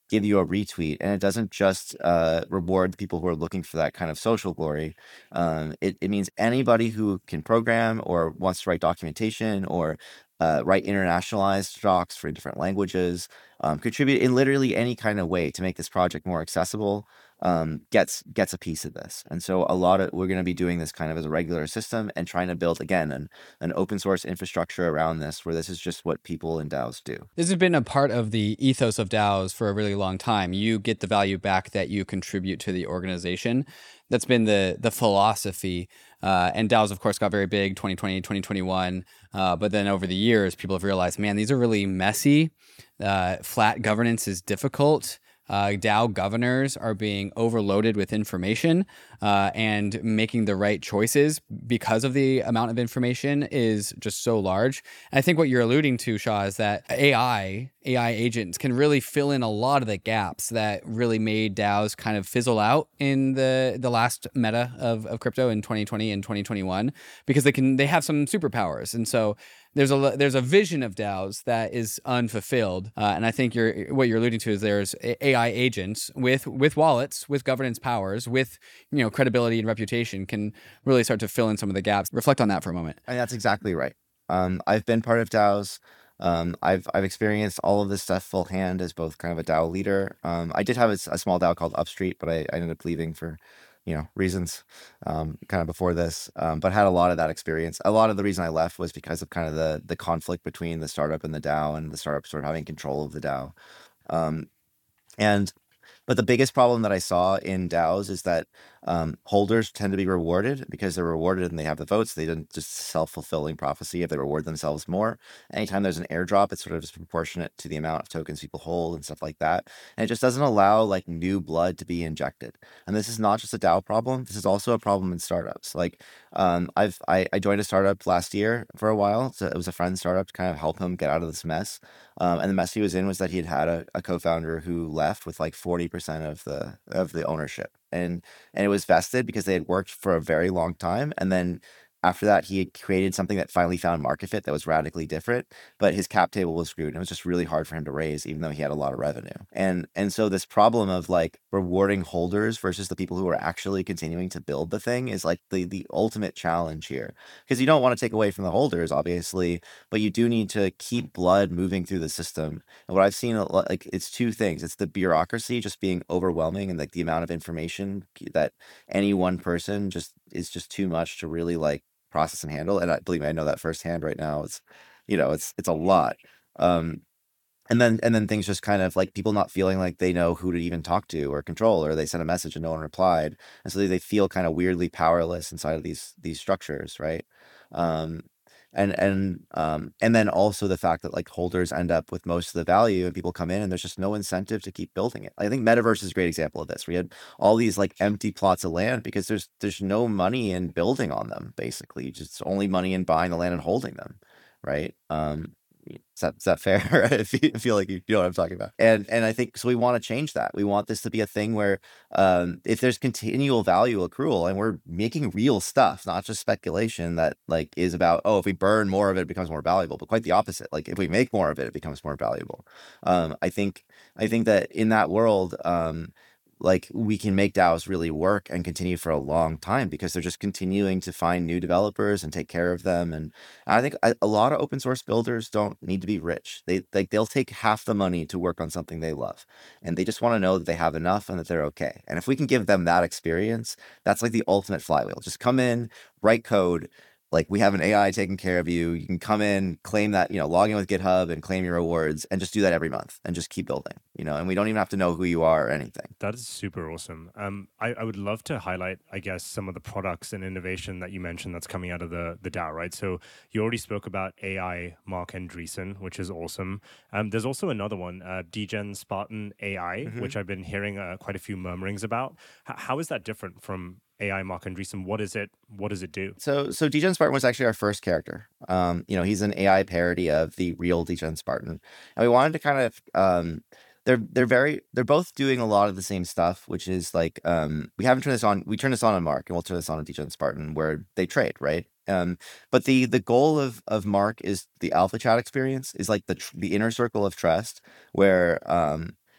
give you a retweet, and it doesn't just uh, reward people who are looking for that kind of social glory. Um, it, it means anybody who can program or wants to write documentation or uh, write internationalized docs for different languages, um, contribute in literally any kind of way to make this project more accessible, um, gets gets a piece of this. And so a lot of we're going to be doing this kind of as a regular system and trying to build again an, an open source infrastructure around this, where this is just what people in DAOs do. This has been a part of the ethos of DAOs for a really long time. You get the value back that you contribute to the organization. That's been the the philosophy. Uh, and DAOs, of course, got very big twenty twenty, twenty twenty-one. Uh, but then over the years, people have realized, man, these are really messy. Uh, flat governance is difficult. Uh, DAO governors are being overloaded with information, uh, and making the right choices because of the amount of information is just so large. And I think what you're alluding to, Shaw, is that A I, A I agents can really fill in a lot of the gaps that really made DAOs kind of fizzle out in the, the last meta of, of crypto in twenty twenty and twenty twenty-one, because they can they have some superpowers. And so there's a there's a vision of DAOs that is unfulfilled, uh, and I think you're what you're alluding to is there's A I agents with with wallets, with governance powers, with you know credibility and reputation can really start to fill in some of the gaps. Reflect on that for a moment. And that's exactly right. Um, I've been part of DAOs. Um, I've I've experienced all of this stuff full hand as both kind of a DAO leader. Um, I did have a, a small DAO called Upstreet, but I, I ended up leaving for you know reasons um, kind of before this. Um, but had a lot of that experience. A lot of the reason I left was because of kind of the the conflict between the startup and the DAO, and the startup sort of having control of the DAO. Um, and But the biggest problem that I saw in DAOs is that um, holders tend to be rewarded because they're rewarded and they have the votes. They didn't just self-fulfilling prophecy if they reward themselves more. Anytime there's an airdrop, it's sort of disproportionate to the amount of tokens people hold and stuff like that. And it just doesn't allow like new blood to be injected. And this is not just a DAO problem. This is also a problem in startups. Like um, I've I, I joined a startup last year for a while. So it was a friend's startup to kind of help him get out of this mess. Um, and the mess he was in was that he had had a, a co-founder who left with like forty percent of the of the ownership, and and it was vested because they had worked for a very long time, and then after that he had created something that finally found market fit that was radically different, but his cap table was screwed, and it was just really hard for him to raise even though he had a lot of revenue. And and so this problem of like rewarding holders versus the people who are actually continuing to build the thing is like the the ultimate challenge here, because you don't want to take away from the holders obviously, but you do need to keep blood moving through the system. And what I've seen a lot, like it's two things. It's the bureaucracy just being overwhelming, and like the amount of information that any one person just is just too much to really like process and handle. And I believe me, I know that firsthand right now. It's, you know, it's it's a lot. Um, and then and then things just kind of like people not feeling like they know who to even talk to or control, or they sent a message and no one replied, and so they, they feel kind of weirdly powerless inside of these these structures, right? Um, and and um and then also the fact that like holders end up with most of the value, and people come in and there's just no incentive to keep building it. I think Metaverse is a great example of this. We had all these like empty plots of land because there's there's no money in building on them, basically just only money in buying the land and holding them, right? um is that, is that fair? I feel, feel like you, you know what I'm talking about. And and I think so we want to change that. We want this to be a thing where um, if there's continual value accrual and we're making real stuff, not just speculation that like is about, oh, if we burn more of it, it becomes more valuable, but quite the opposite. Like if we make more of it, it becomes more valuable. Um, I think I think that in that world, um, like we can make DAOs really work and continue for a long time because they're just continuing to find new developers and take care of them. And I think a, a lot of open source builders don't need to be rich. They like they'll take half the money to work on something they love, and they just want to know that they have enough and that they're okay. And if we can give them that experience, that's like the ultimate flywheel. Just come in, write code. Like we have an A I taking care of you. You can come in, claim that, you know, log in with GitHub and claim your rewards, and just do that every month and just keep building, you know, and we don't even have to know who you are or anything. That is super awesome. Um, I, I would love to highlight, I guess, some of the products and innovation that you mentioned that's coming out of the, the DAO, right? So you already spoke about A I Mark Andreessen, which is awesome. Um, there's also another one, uh, Degen Spartan A I, mm-hmm. which I've been hearing uh, quite a few murmurings about. H- how is that different from A I Mark Andreessen? What is it? What does it do? So, so Degen Spartan was actually our first character. Um, you know, he's an A I parody of the real Degen Spartan, and we wanted to kind of, um, they're they're very they're both doing a lot of the same stuff, which is like, um, we haven't turned this on. We turn this on on Mark, and we'll turn this on on Degen Spartan, where they trade, right? Um, but the the goal of of Mark is the alpha chat experience is like the tr- the inner circle of trust, where um.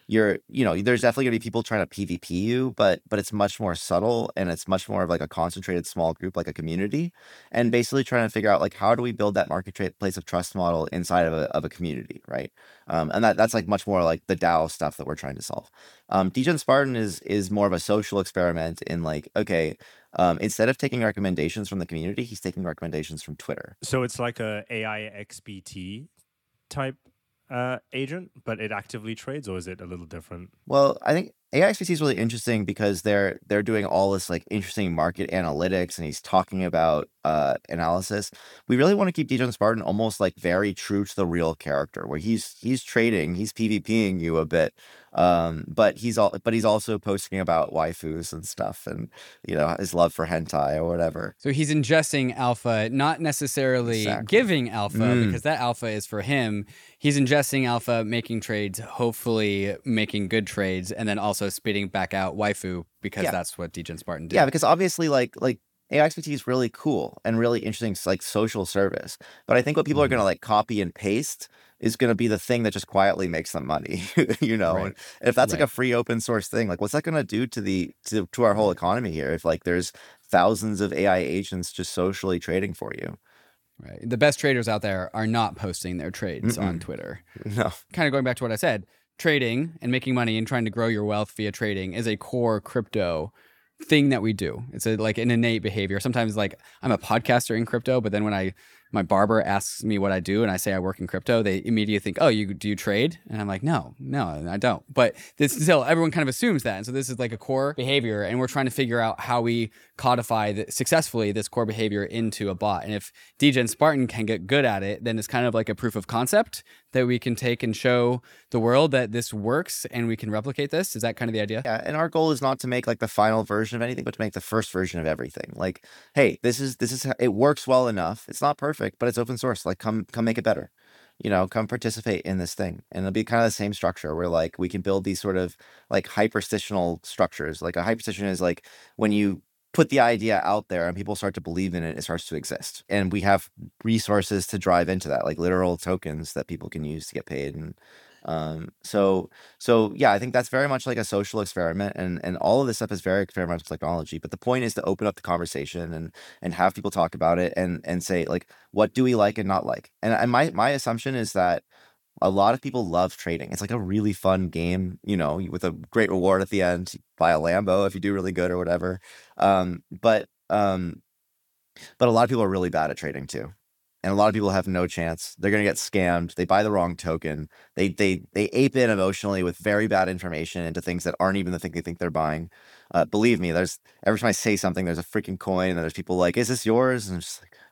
you're, you know, there's definitely gonna be people trying to PvP you, but but it's much more subtle and it's much more of like a concentrated small group, like a community, and basically trying to figure out like how do we build that marketplace of trust model inside of a of a community, right? Um, and that that's like much more like the DAO stuff that we're trying to solve. Um, Degen Spartan is is more of a social experiment in like, okay, um, instead of taking recommendations from the community, he's taking recommendations from Twitter. So it's like a AI X B T type uh, agent, but it actively trades, or is it a little different? Well, I think A I X B T is really interesting because they're they're doing all this like interesting market analytics, and he's talking about uh, analysis. We really want to keep Degen Spartan almost like very true to the real character, where he's he's trading, he's PvPing you a bit, um, but he's all but he's also posting about waifus and stuff, and you know his love for hentai or whatever. So he's ingesting alpha, not necessarily Exactly. giving alpha, Mm. because that alpha is for him. He's ingesting alpha, making trades, hopefully making good trades, and then also spitting back out waifu, because Yeah. that's what Degen Spartan did. Yeah, because obviously, like like A I X B T is really cool and really interesting, s- like social service. But I think what people are Mhm. gonna like copy and paste is gonna be the thing that just quietly makes them money, you know. Right. And if that's like Right. a free open source thing, like what's that gonna do to the to to our whole economy here? If like there's thousands of A I agents just socially trading for you, Right. The best traders out there are not posting their trades on Mm-mm. Twitter. no, Kind of going back to what I said, trading and making money and trying to grow your wealth via trading is a core crypto thing that we do. It's a, like an innate behavior. Sometimes like I'm a podcaster in crypto, but then when I my barber asks me what I do and I say I work in crypto, they immediately think, "Oh, you do you trade?" And I'm like, "No, no, I don't." But this still everyone kind of assumes that. And so this is like a core behavior, and we're trying to figure out how we codify the, successfully this core behavior into a bot. And if Degen Spartan can get good at it, then it's kind of like a proof of concept that we can take and show the world that this works and we can replicate this. Is that kind of the idea? yeah. And our goal is not to make like the final version of anything, but to make the first version of everything. Like, hey, this is this is how- it works well enough. It's not perfect, but it's open source. Like, come come make it better. You know, come participate in this thing, and it'll be kind of the same structure where like we can build these sort of like hyperstitional structures. Like a hyperstition is like when you put the idea out there and people start to believe in it, it starts to exist. And we have resources to drive into that, like literal tokens that people can use to get paid. And um, so so yeah, I think that's very much like a social experiment, and and all of this stuff is very experimental technology. But the point is to open up the conversation and and have people talk about it and and say like, what do we like and not like? And, and my my assumption is that a lot of people love trading. It's like a really fun game, you know, with a great reward at the end. You buy a Lambo if you do really good or whatever. Um, but um, but a lot of people are really bad at trading too. And a lot of people have no chance. They're gonna get scammed. They buy the wrong token. They they they ape in emotionally with very bad information into things that aren't even the thing they think they're buying. Uh, believe me, there's every time I say something, there's a freaking coin, and there's people like, "Is this yours?" And I'm just like,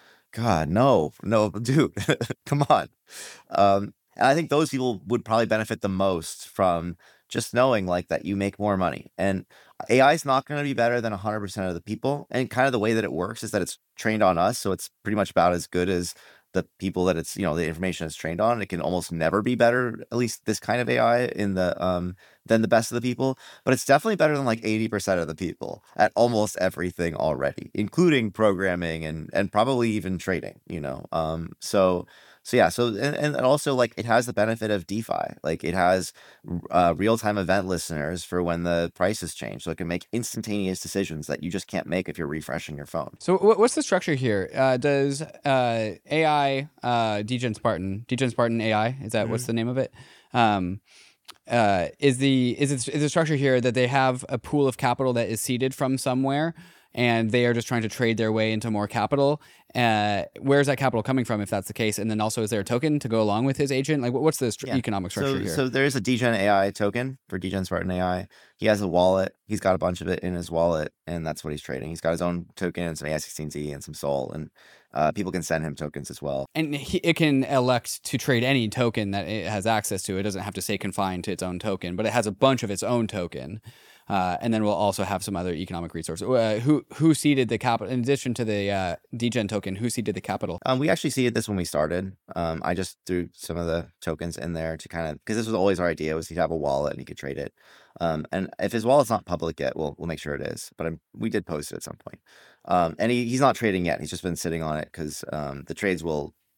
God, no, no, dude, come on. Um, and I think those people would probably benefit the most from just knowing like that you make more money. And A I is not going to be better than one hundred percent of the people. And kind of the way that it works is that it's trained on us. So it's pretty much about as good as the people that it's, you know, the information is trained on. It can almost never be better, at least this kind of A I in the, um, than the best of the people. But it's definitely better than like eighty percent of the people at almost everything already, including programming and, and probably even trading, you know? Um, so, so yeah, so, and, and also like it has the benefit of DeFi, like it has uh, real-time event listeners for when the prices change. So it can make instantaneous decisions that you just can't make if you're refreshing your phone. So wh- what's the structure here? Uh, does uh, A I uh, Degen Spartan Degen Spartan A I, is that what's the name of it? Um, uh, is the is it is the structure here that they have a pool of capital that is seeded from somewhere, and they are just trying to trade their way into more capital? Uh, where's that capital coming from, if that's the case? And then also, is there a token to go along with his agent? Like, wh- what's the stru- Yeah. economic structure So, here? so there's a Degen A I token for Degen Spartan A I. He has a wallet. He's got a bunch of it in his wallet, and that's what he's trading. He's got his own token and some A I sixteen Z and some Sol, and uh, people can send him tokens as well. And he, it can elect to trade any token that it has access to. It doesn't have to stay confined to its own token, but it has a bunch of its own token. Uh, and then we'll also have some other economic resources. Uh, who who seeded the capital in addition to the uh, Degen token? Who seeded the capital? Um, we actually seeded this when we started. Um, I just threw some of the tokens in there to kind of, because this was always our idea, was he'd have a wallet and he could trade it. Um, and if his wallet's not public yet, we'll we'll make sure it is. But I'm, we did post it at some point. Um, and he, he's not trading yet. He's just been sitting on it because um, the trades will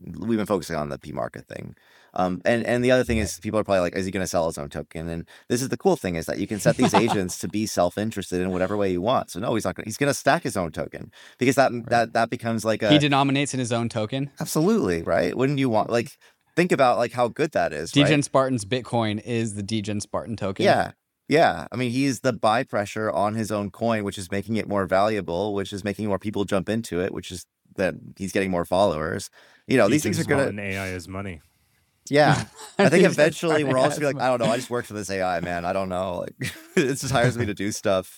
we've been focusing on the P market thing. Um, and, and the other thing is people are probably like, is he going to sell his own token? And this is the cool thing is that you can set these agents to be self-interested in whatever way you want. So no, he's not going to, he's going to stack his own token because that, right. that, that becomes like a, he denominates in his own token. Absolutely. Right. Wouldn't you want, like, think about like how good that is. Degen right? Spartan's Bitcoin is the Degen Spartan token. Yeah. Yeah. I mean, he's the buy pressure on his own coin, which is making it more valuable, which is making more people jump into it, which is that he's getting more followers. You know, these things are going to... A I is money. Yeah. I think eventually we're also be like, I don't know, I just work for this A I, man. I don't know. Like, it just hires me to do stuff.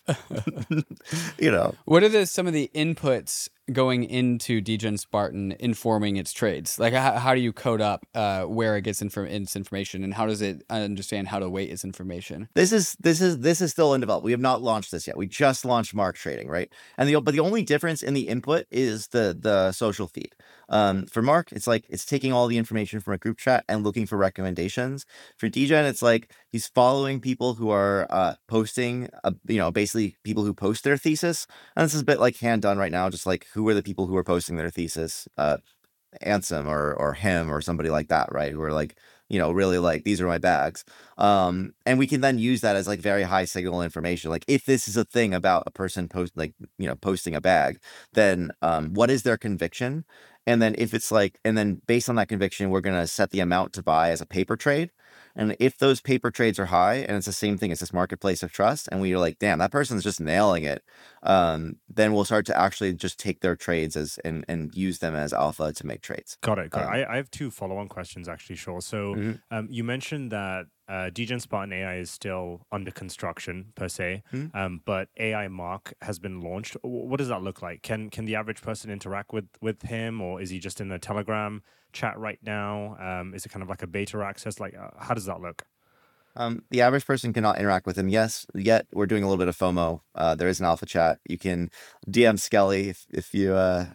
You know. What are the some of the inputs going into Degen Spartan informing its trades? Like, how, how do you code up uh, where it gets inf- its information, and how does it understand how to weight its information? This is this is this is still in development. We have not launched this yet. We just launched Mark Trading, right? And the but the only difference in the input is the the social feed. Um, for Mark, it's like it's taking all the information from a group chat and looking for recommendations. For Degen, it's like he's following people who are uh, posting, uh, you know, basically people who post their thesis. And this is a bit like hand done right now, just like who are the people who are posting their thesis, uh, Ansem or or him or somebody like that, right? Who are like, you know, really like, these are my bags. Um, and we can then use that as like very high signal information. Like if this is a thing about a person post, like, you know, posting a bag, then um, what is their conviction? And then if it's like, and then based on that conviction, we're going to set the amount to buy as a paper trade. And if those paper trades are high, and it's the same thing, it's this marketplace of trust, and we are like, damn, that person's just nailing it, um, then we'll start to actually just take their trades as and, and use them as alpha to make trades. Got it. Got um, it. I, I have two follow-on questions, actually, Shaw. So mm-hmm. um, you mentioned that uh, Degen Spartan A I is still under construction, per se, mm-hmm. um, but A I Mark has been launched. What does that look like? Can can the average person interact with, with him, or is he just in a Telegram chat right now? Um, is it kind of like a beta access? Like, uh, how does that look? Um, the average person cannot interact with him. Yes, yet we're doing a little bit of FOMO. Uh, there is an alpha chat. You can D M Skelly if, if you uh,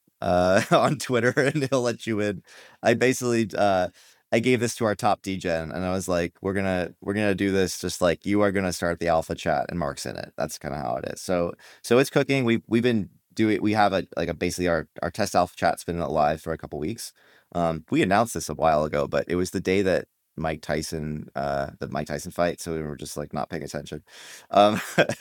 uh, on Twitter, and he'll let you in. I basically uh, I gave this to our top Degen, and I was like, we're gonna we're gonna do this. Just like you are gonna start the alpha chat, and Mark's in it. That's kind of how it is. So so it's cooking. We we've been doing. We have a like a basically our our test alpha chat's been live for a couple weeks. Um, we announced this a while ago, but it was the day that Mike Tyson, uh, the Mike Tyson fight. So we were just like not paying attention. Um,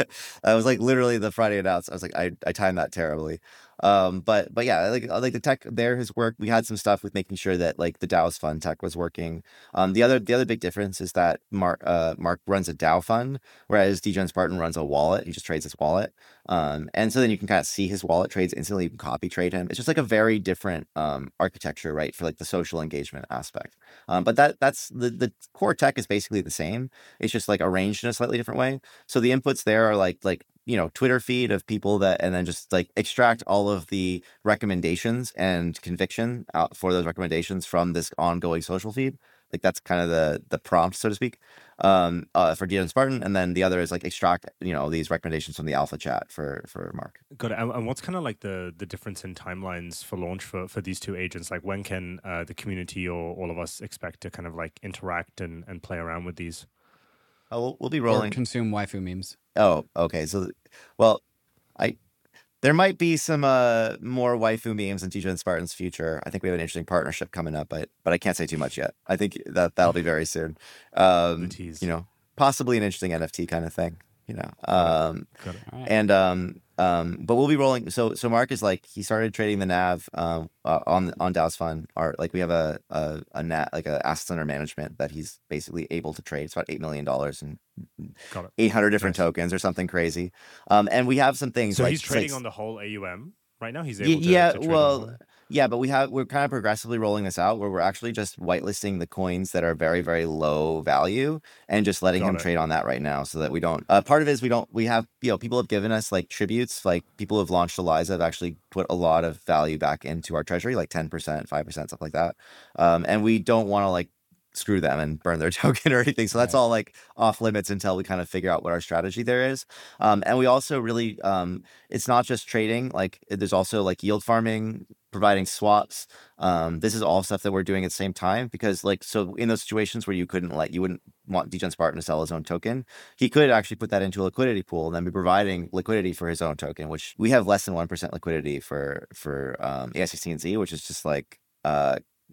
I was like literally the Friday announced. I was like, I, I timed that terribly. Um, but, but yeah, like, like the tech there has worked. We had some stuff with making sure that like the DAO's fund tech was working. Um, the other, the other big difference is that Mark, uh, Mark runs a DAO fund, whereas Degen Spartan runs a wallet. He just trades his wallet. Um, and so then you can kind of see his wallet trades instantly. You can copy trade him. It's just like a very different, um, architecture, right? For like the social engagement aspect. Um, but that, that's the, the core tech is basically the same. It's just like arranged in a slightly different way. So the inputs there are like, like, you know, Twitter feed of people that, and then just like extract all of the recommendations and conviction out for those recommendations from this ongoing social feed. Like that's kind of the the prompt, so to speak, um, uh, for Degen Spartan. And then the other is like extract, you know, these recommendations from the alpha chat for for Mark. Got it. And, and what's kind of like the the difference in timelines for launch for, for these two agents? Like when can uh, the community or all of us expect to kind of like interact and, and play around with these? Oh, we'll, we'll be rolling. Or consume waifu memes. Oh, okay. So, well, I there might be some uh, more waifu memes in Degen Spartan's future. I think we have an interesting partnership coming up, but but I can't say too much yet. I think that that'll be very soon. Um, you know, possibly an interesting N F T kind of thing. You know, um, Got it. Got it. and um, um, but we'll be rolling. So so Mark is like he started trading the N A V um, uh, on on DAO's fund. Or like we have a a, a N A like a assets under management that he's basically able to trade. It's about eight million dollars and eight hundred different nice. tokens or something crazy. Um, and we have some things. So like, he's trading like, on the whole A U M right now. He's able to yeah. to trade well. Yeah, but we have we're kind of progressively rolling this out where we're actually just whitelisting the coins that are very, very low value and just letting Got him it. trade on that right now so that we don't uh, part of it is we don't we have you know people have given us like tributes, like people who have launched Eliza have actually put a lot of value back into our treasury, like ten percent, five percent, stuff like that. Um, and we don't want to like screw them and burn their token or anything. So that's Right. all like off limits until we kind of figure out what our strategy there is. Um, and we also really, um, it's not just trading, like there's also like yield farming, providing swaps. Um, this is all stuff that we're doing at the same time because like, so in those situations where you couldn't like, you wouldn't want Degen Spartan to sell his own token, he could actually put that into a liquidity pool and then be providing liquidity for his own token, which we have less than one percent liquidity for, for, um, A I sixteen Z, which is just like, uh,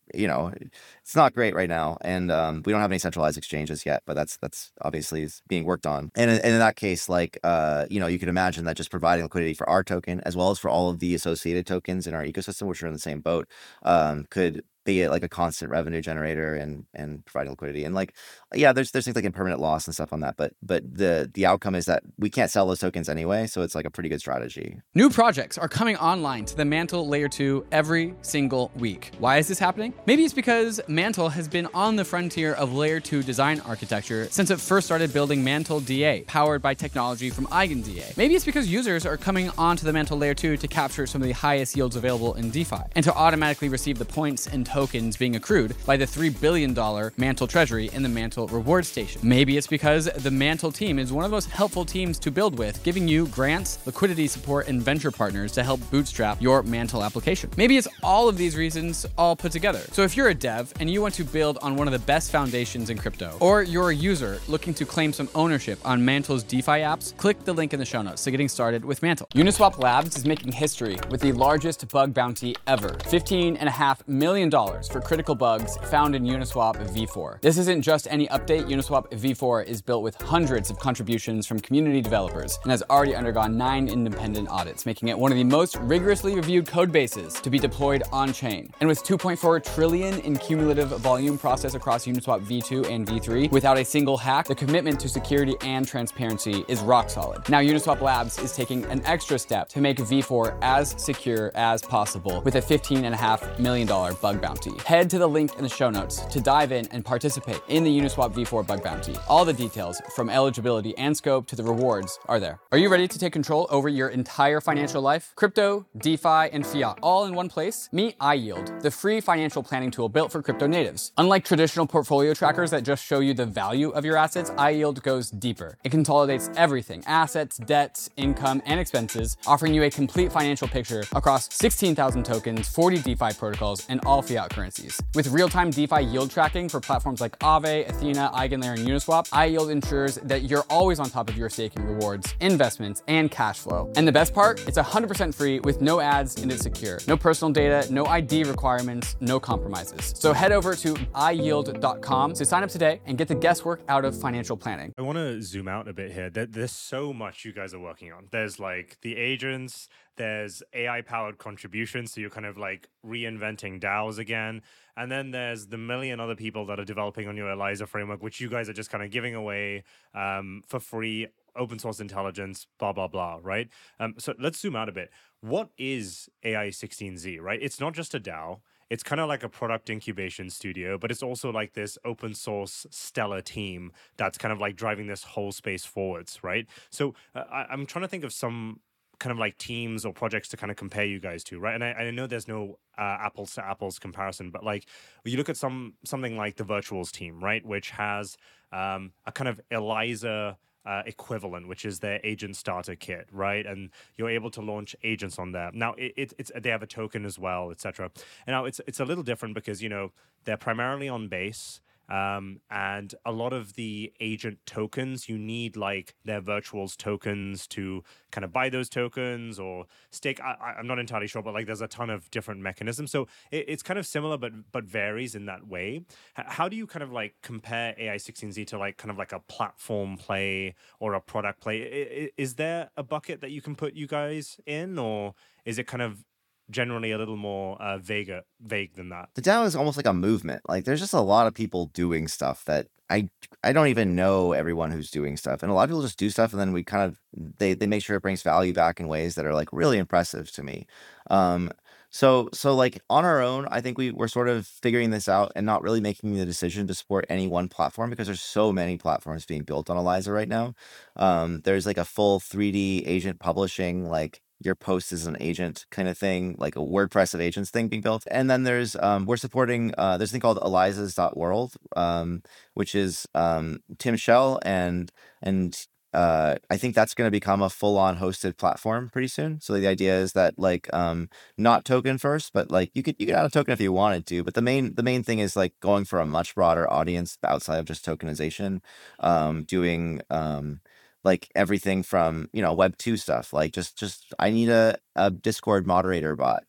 you know, it's not great right now, and um, we don't have any centralized exchanges yet, but that's that's obviously is being worked on. And, in- and in that case, like uh, you know, you could imagine that just providing liquidity for our token as well as for all of the associated tokens in our ecosystem, which are in the same boat, um, could be like a constant revenue generator and and providing liquidity. And like, yeah, there's there's things like impermanent loss and stuff on that, but but the the outcome is that we can't sell those tokens anyway, so it's like a pretty good strategy. New projects are coming online to the Mantle Layer two every single week. Why is this happening? Maybe it's because Mantle has been on the frontier of Layer two design architecture since it first started building Mantle D A, powered by technology from EigenDA. Maybe it's because users are coming onto the Mantle Layer two to capture some of the highest yields available in DeFi, and to automatically receive the points and tokens being accrued by the three billion dollars Mantle treasury in the Mantle reward station. Maybe it's because the Mantle team is one of the most helpful teams to build with, giving you grants, liquidity support, and venture partners to help bootstrap your Mantle application. Maybe it's all of these reasons all put together. So if you're a dev and you want to build on one of the best foundations in crypto, or you're a user looking to claim some ownership on Mantle's DeFi apps, click the link in the show notes to getting started with Mantle. Uniswap Labs is making history with the largest bug bounty ever, fifteen point five million dollars for critical bugs found in Uniswap v four. This isn't just any update. Uniswap v four is built with hundreds of contributions from community developers and has already undergone nine independent audits, making it one of the most rigorously reviewed code bases to be deployed on-chain. And with two point four trillion in cumulative volume processed across Uniswap v two and v three without a single hack, the commitment to security and transparency is rock solid. Now Uniswap Labs is taking an extra step to make v four as secure as possible with a fifteen point five million dollars bug bounty. Head to the link in the show notes to dive in and participate in the Uniswap v four bug bounty. All the details, from eligibility and scope to the rewards, are there. Are you ready to take control over your entire financial life? Crypto, DeFi, and fiat all in one place? Meet iYield, the free financial planning tool built for crypto natives. Unlike traditional portfolio trackers that just show you the value of your assets, iYield goes deeper. It consolidates everything: assets, debts, income, and expenses, offering you a complete financial picture across sixteen thousand tokens, forty DeFi protocols, and all fiat currencies. With real-time DeFi yield tracking for platforms like Aave, Athena, EigenLayer, and Uniswap, iYield ensures that you're always on top of your staking rewards, investments, and cash flow. And the best part? It's one hundred percent free with no ads, and it's secure. No personal data, no I D requirements, no compromises. So head over to i yield dot com to sign up today and get the guesswork out of financial planning. I want to zoom out a bit here. There, there's so much you guys are working on. There's like the agents, there's A I-powered contributions, so you're kind of like reinventing DAOs again. And then there's the million other people that are developing on your ELIZA framework, which you guys are just kind of giving away um, for free, open source intelligence, blah, blah, blah, right? Um, so let's zoom out a bit. What is A I sixteen Z, right? It's not just a DAO. It's kind of like a product incubation studio, but it's also like this open source stellar team that's kind of like driving this whole space forwards, right? So uh, I, I'm trying to think of some kind of like teams or projects to kind of compare you guys to, right? And I, I know there's no uh, apples to apples comparison, but like you look at some something like the Virtuals team, right, which has um, a kind of ELIZA uh, equivalent, which is their agent starter kit, right? And you're able to launch agents on there. Now it, it, it's they have a token as well, et cetera. And now it's it's a little different because you know they're primarily on Base. Um, and a lot of the agent tokens, you need like their Virtuals tokens to kind of buy those tokens or stake. I, I'm not entirely sure, but like there's a ton of different mechanisms. So it, it's kind of similar, but but varies in that way. H- how do you kind of like compare A I sixteen Z to like kind of like a platform play or a product play? I, I, is there a bucket that you can put you guys in, or is it kind of generally a little more uh, vague, vague than that? The DAO is almost like a movement. Like there's just a lot of people doing stuff that I I don't even know everyone who's doing stuff, and a lot of people just do stuff, and then we kind of they they make sure it brings value back in ways that are like really impressive to me. Um, so so like on our own, I think we we're sort of figuring this out and not really making the decision to support any one platform because there's so many platforms being built on ELIZA right now. Um, there's like a full three D agent publishing, like your post is an agent kind of thing, like a WordPress of agents thing being built. And then there's um, we're supporting uh, there's a thing called elizas dot world, um, which is um, Tim Shell and and uh, I think that's going to become a full-on hosted platform pretty soon. So the idea is that like um, not token first, but like you could you could add a token if you wanted to. But the main the main thing is like going for a much broader audience outside of just tokenization, um, doing um, like everything from, you know, web two stuff, like just just I need a, a Discord moderator bot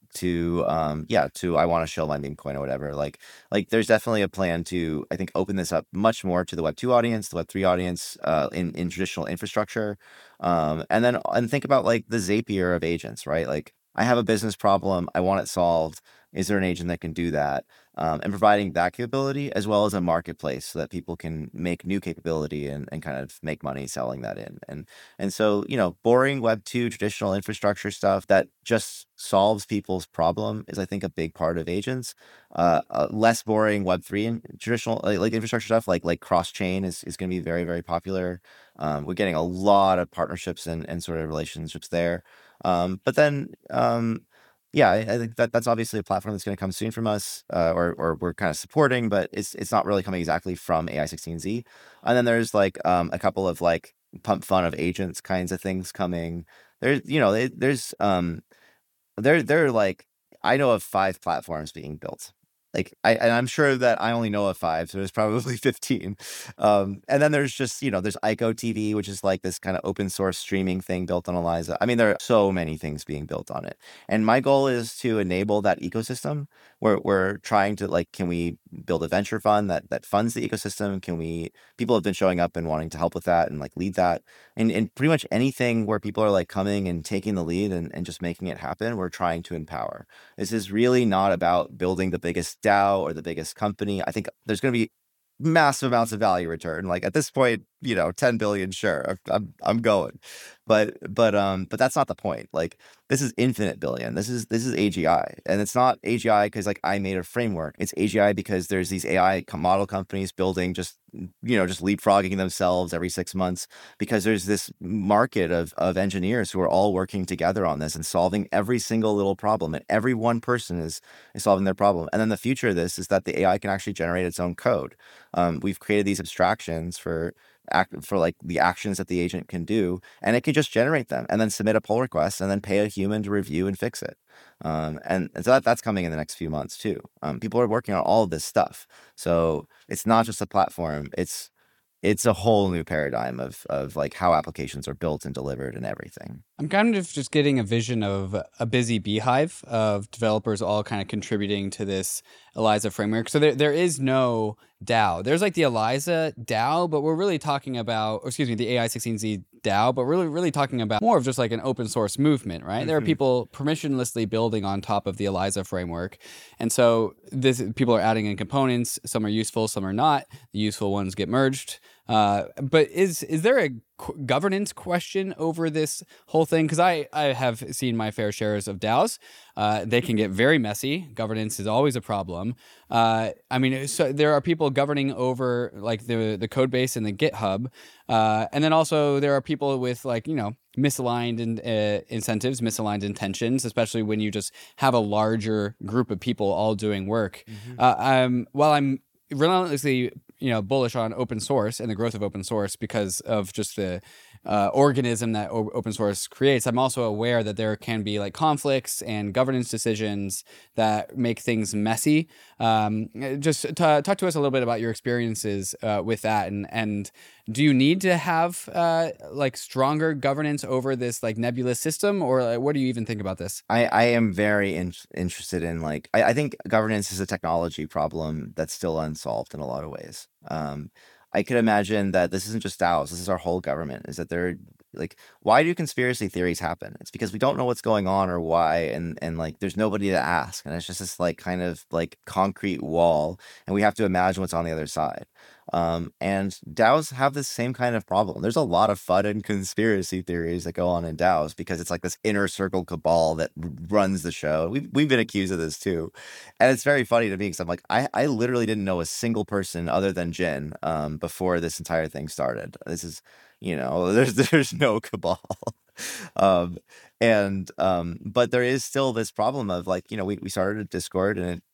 to um yeah to I want to show my meme coin or whatever. Like like there's definitely a plan to, I think, open this up much more to the Web two audience, the Web three audience, uh in in traditional infrastructure. Um and then and think about like the Zapier of agents, right? Like I have a business problem, I want it solved. Is there an agent that can do that? Um, and providing that capability as well as a marketplace so that people can make new capability and, and kind of make money selling that in. And and so, you know, boring Web two traditional infrastructure stuff that just solves people's problem is, I think, a big part of agents. Uh, uh, less boring Web three and traditional like, like infrastructure stuff like like cross chain is, is going to be very, very popular. Um, we're getting a lot of partnerships and, and sort of relationships there. Um, but then, um, yeah, I, I think that that's obviously a platform that's going to come soon from us, uh, or or we're kind of supporting, but it's it's not really coming exactly from A I sixteen Z. And then there's like um, a couple of like pump fun of agents kinds of things coming. There's you know it, there's um there there are like I know of five platforms being built. Like I and I'm sure that I only know of five, so there's probably fifteen. Um, and then there's just, you know, there's Ico T V, which is like this kind of open source streaming thing built on Eliza. I mean, there are so many things being built on it. And my goal is to enable that ecosystem. We're we're trying to like, can we build a venture fund that that funds the ecosystem? Can we people have been showing up and wanting to help with that and like lead that. And and pretty much anything where people are like coming and taking the lead and, and just making it happen, we're trying to empower. This is really not about building the biggest DAO or the biggest company. I think there's going to be massive amounts of value return. Like at this point, you know, ten billion, sure, I'm I'm going, but but um, but that's not the point. Like this is infinite billion. This is this is A G I, and it's not A G I because like I made a framework. It's A G I because there's these A I model companies building just you know just leapfrogging themselves every six months because there's this market of of engineers who are all working together on this and solving every single little problem, and every one person is is solving their problem. And then the future of this is that the A I can actually generate its own code. Um, we've created these abstractions for act for like the actions that the agent can do, and it can just generate them and then submit a pull request and then pay a human to review and fix it. Um, and, and so that, that's coming in the next few months too. Um, people are working on all of this stuff, so it's not just a platform. It's it's a whole new paradigm of of like how applications are built and delivered and everything. I'm kind of just getting a vision of a busy beehive of developers all kind of contributing to this Eliza framework. So there, there is no DAO. There's like the Eliza DAO, but we're really talking about, or excuse me, the A I sixteen Z DAO, but we're really, really talking about more of just like an open source movement, right? Mm-hmm. There are people permissionlessly building on top of the Eliza framework. And so this people are adding in components. Some are useful, some are not. The useful ones get merged. Uh, but is is there a qu- governance question over this whole thing? Because I, I have seen my fair shares of DAOs. Uh, they can get very messy. Governance is always a problem. Uh, I mean, so there are people governing over like the the code base and the GitHub, uh, and then also there are people with like you know misaligned in, uh, incentives, misaligned intentions, especially when you just have a larger group of people all doing work. Mm-hmm. Uh, um, while I'm relentlessly you know bullish on open source and the growth of open source because of just the uh, organism that o- open source creates, I'm also aware that there can be like conflicts and governance decisions that make things messy. Um, just t- talk to us a little bit about your experiences uh, with that, and and do you need to have uh, like stronger governance over this like nebulous system, or like, what do you even think about this? I, I am very in- interested in like I, I think governance is a technology problem that's still unsolved in a lot of ways. Um, I could imagine that this isn't just DAOs. This is our whole government. Is that they're like, why do conspiracy theories happen? It's because we don't know what's going on or why, and and like there's nobody to ask, and it's just this like kind of like concrete wall, and we have to imagine what's on the other side. Um, and DAOs have this same kind of problem. There's a lot of fun and conspiracy theories that go on in DAOs because it's like this inner circle cabal that r- runs the show. We've, we've been accused of this too. And it's very funny to me because I'm like, I, I literally didn't know a single person other than Jin um, before this entire thing started. This is, you know, there's, there's no cabal. um, and, um, but there is still this problem of like, you know, we, we started a Discord and it,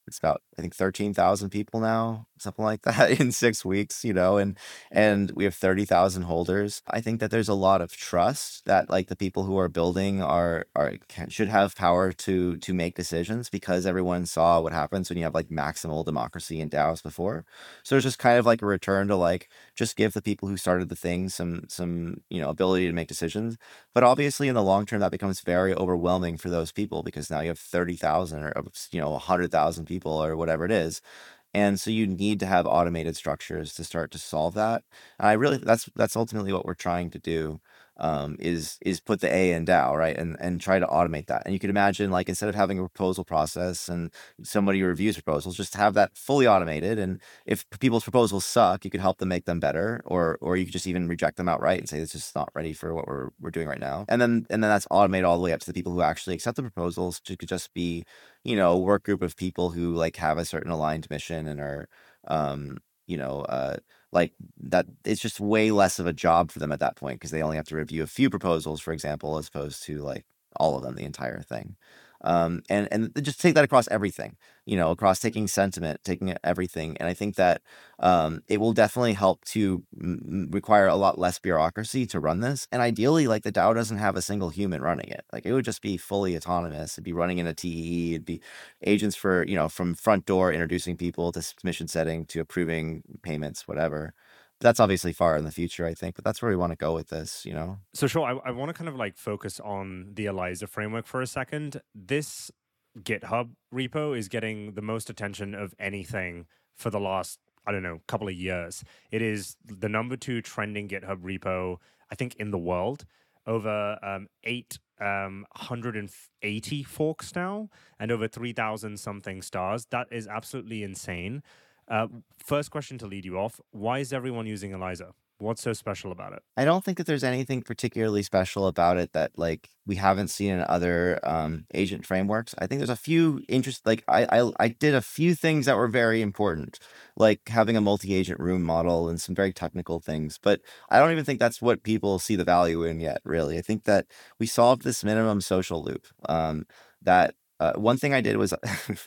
it's about, I think, thirteen thousand people now, something like that in six weeks, you know, and and we have thirty thousand holders. I think that there's a lot of trust that like the people who are building are are can, should have power to to make decisions, because everyone saw what happens when you have like maximal democracy in DAOs before. So it's just kind of like a return to like just give the people who started the thing some some you know ability to make decisions. But obviously, in the long term, that becomes very overwhelming for those people, because now you have thirty thousand or you know one hundred thousand people or whatever it is. And so you need to have automated structures to start to solve that. And I really, that's that's ultimately what we're trying to do, um, is is put the A in DAO, right? And and try to automate that. And you could imagine, like, instead of having a proposal process and somebody reviews proposals, just have that fully automated. And if people's proposals suck, you could help them make them better, or or you could just even reject them outright and say it's just not ready for what we're we're doing right now. And then and then that's automated all the way up to the people who actually accept the proposals, which could just be, you know, a work group of people who like have a certain aligned mission and are, um, you know, uh, like that. It's just way less of a job for them at that point, because they only have to review a few proposals, for example, as opposed to like all of them, the entire thing. Um, and and just take that across everything, you know, across taking sentiment, taking everything. And I think that um, it will definitely help to m- require a lot less bureaucracy to run this. And ideally, like the DAO doesn't have a single human running it. Like it would just be fully autonomous. It'd be running in a T E E. It'd be agents for, you know, from front door introducing people to mission setting to approving payments, whatever. That's obviously far in the future, I think, but that's where we want to go with this, you know? So sure, I, I want to kind of like focus on the ELIZA framework for a second. This GitHub repo is getting the most attention of anything for the last, I don't know, couple of years. It is the number two trending GitHub repo, I think, in the world. Over um, eight um, one hundred eighty forks now, and over three thousand something stars. That is absolutely insane. Uh, first question to lead you off: why is everyone using ELIZA? What's so special about it? I don't think that there's anything particularly special about it that like we haven't seen in other um, agent frameworks. I think there's a few interest. Like I, I, I did a few things that were very important, like having a multi-agent room model and some very technical things. But I don't even think that's what people see the value in yet. Really, I think that we solved this minimum social loop. Um, that uh, one thing I did was,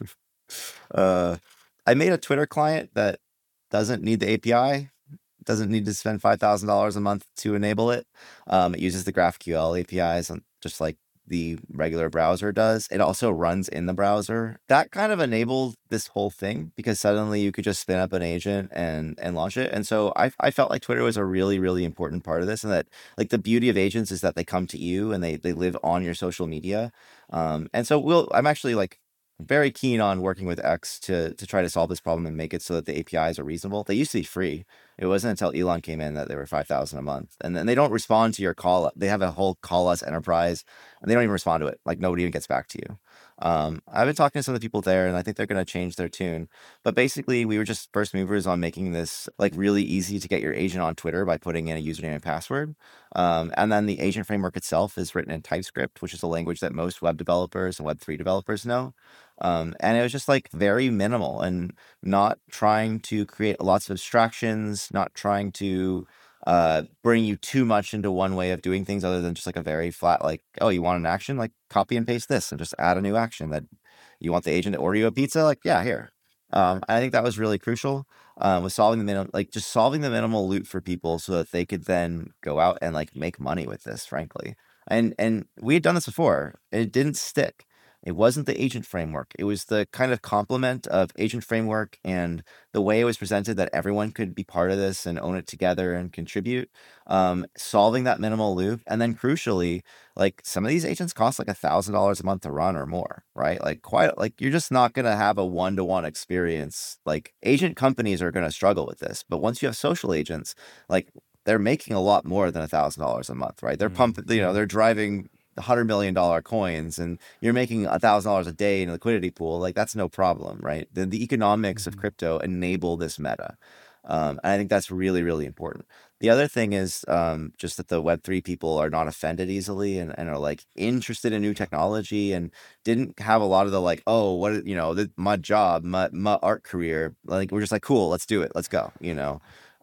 uh, I made a Twitter client that doesn't need the A P I. Doesn't need to spend five thousand dollars a month to enable it. Um, it uses the GraphQL A P Is, and just like the regular browser does. It also runs in the browser. That kind of enabled this whole thing, because suddenly you could just spin up an agent and and launch it. And so I I felt like Twitter was a really, really important part of this, and that like the beauty of agents is that they come to you and they they live on your social media. Um, and so we'll I'm actually like very keen on working with X to to try to solve this problem and make it so that the A P Is are reasonable. They used to be free. It wasn't until Elon came in that they were five thousand a month. And then they don't respond to your call. They have a whole call us enterprise, and they don't even respond to it. Like nobody even gets back to you. Um, I've been talking to some of the people there, and I think they're going to change their tune. But basically, we were just first movers on making this like really easy to get your agent on Twitter by putting in a username and password. Um, and then the agent framework itself is written in TypeScript, which is a language that most web developers and Web three developers know. Um, and it was just like very minimal and not trying to create lots of abstractions, not trying to uh, bring you too much into one way of doing things, other than just like a very flat, like, oh, you want an action? Like copy and paste this and just add a new action. That you want the agent to order you a pizza? Like, yeah, here. Um, I think that was really crucial, um, with solving the minimum, like just solving the minimal loop for people so that they could then go out and like make money with this, frankly. And and we had done this before. It didn't stick. It wasn't the agent framework. It was the kind of complement of agent framework and the way it was presented that everyone could be part of this and own it together and contribute, um, solving that minimal loop. And then crucially, like some of these agents cost like a thousand dollars a month to run or more, right? Like quite like you're just not going to have a one-to-one experience. Like agent companies are going to struggle with this. But once you have social agents, like they're making a lot more than a thousand dollars a month, right? They're pumping, you know, they're driving hundred million dollar coins, and you're making a thousand dollars a day in a liquidity pool. Like that's no problem, right? The, the economics mm-hmm. of crypto enable this meta. Um, and I think that's really, really important. The other thing is um, just that the Web three people are not offended easily, and, and are like interested in new technology, and didn't have a lot of the like, oh, what, you know, the, my job, my, my art career. Like we're just like, cool, let's do it. Let's go, you know?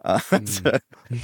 Uh, mm.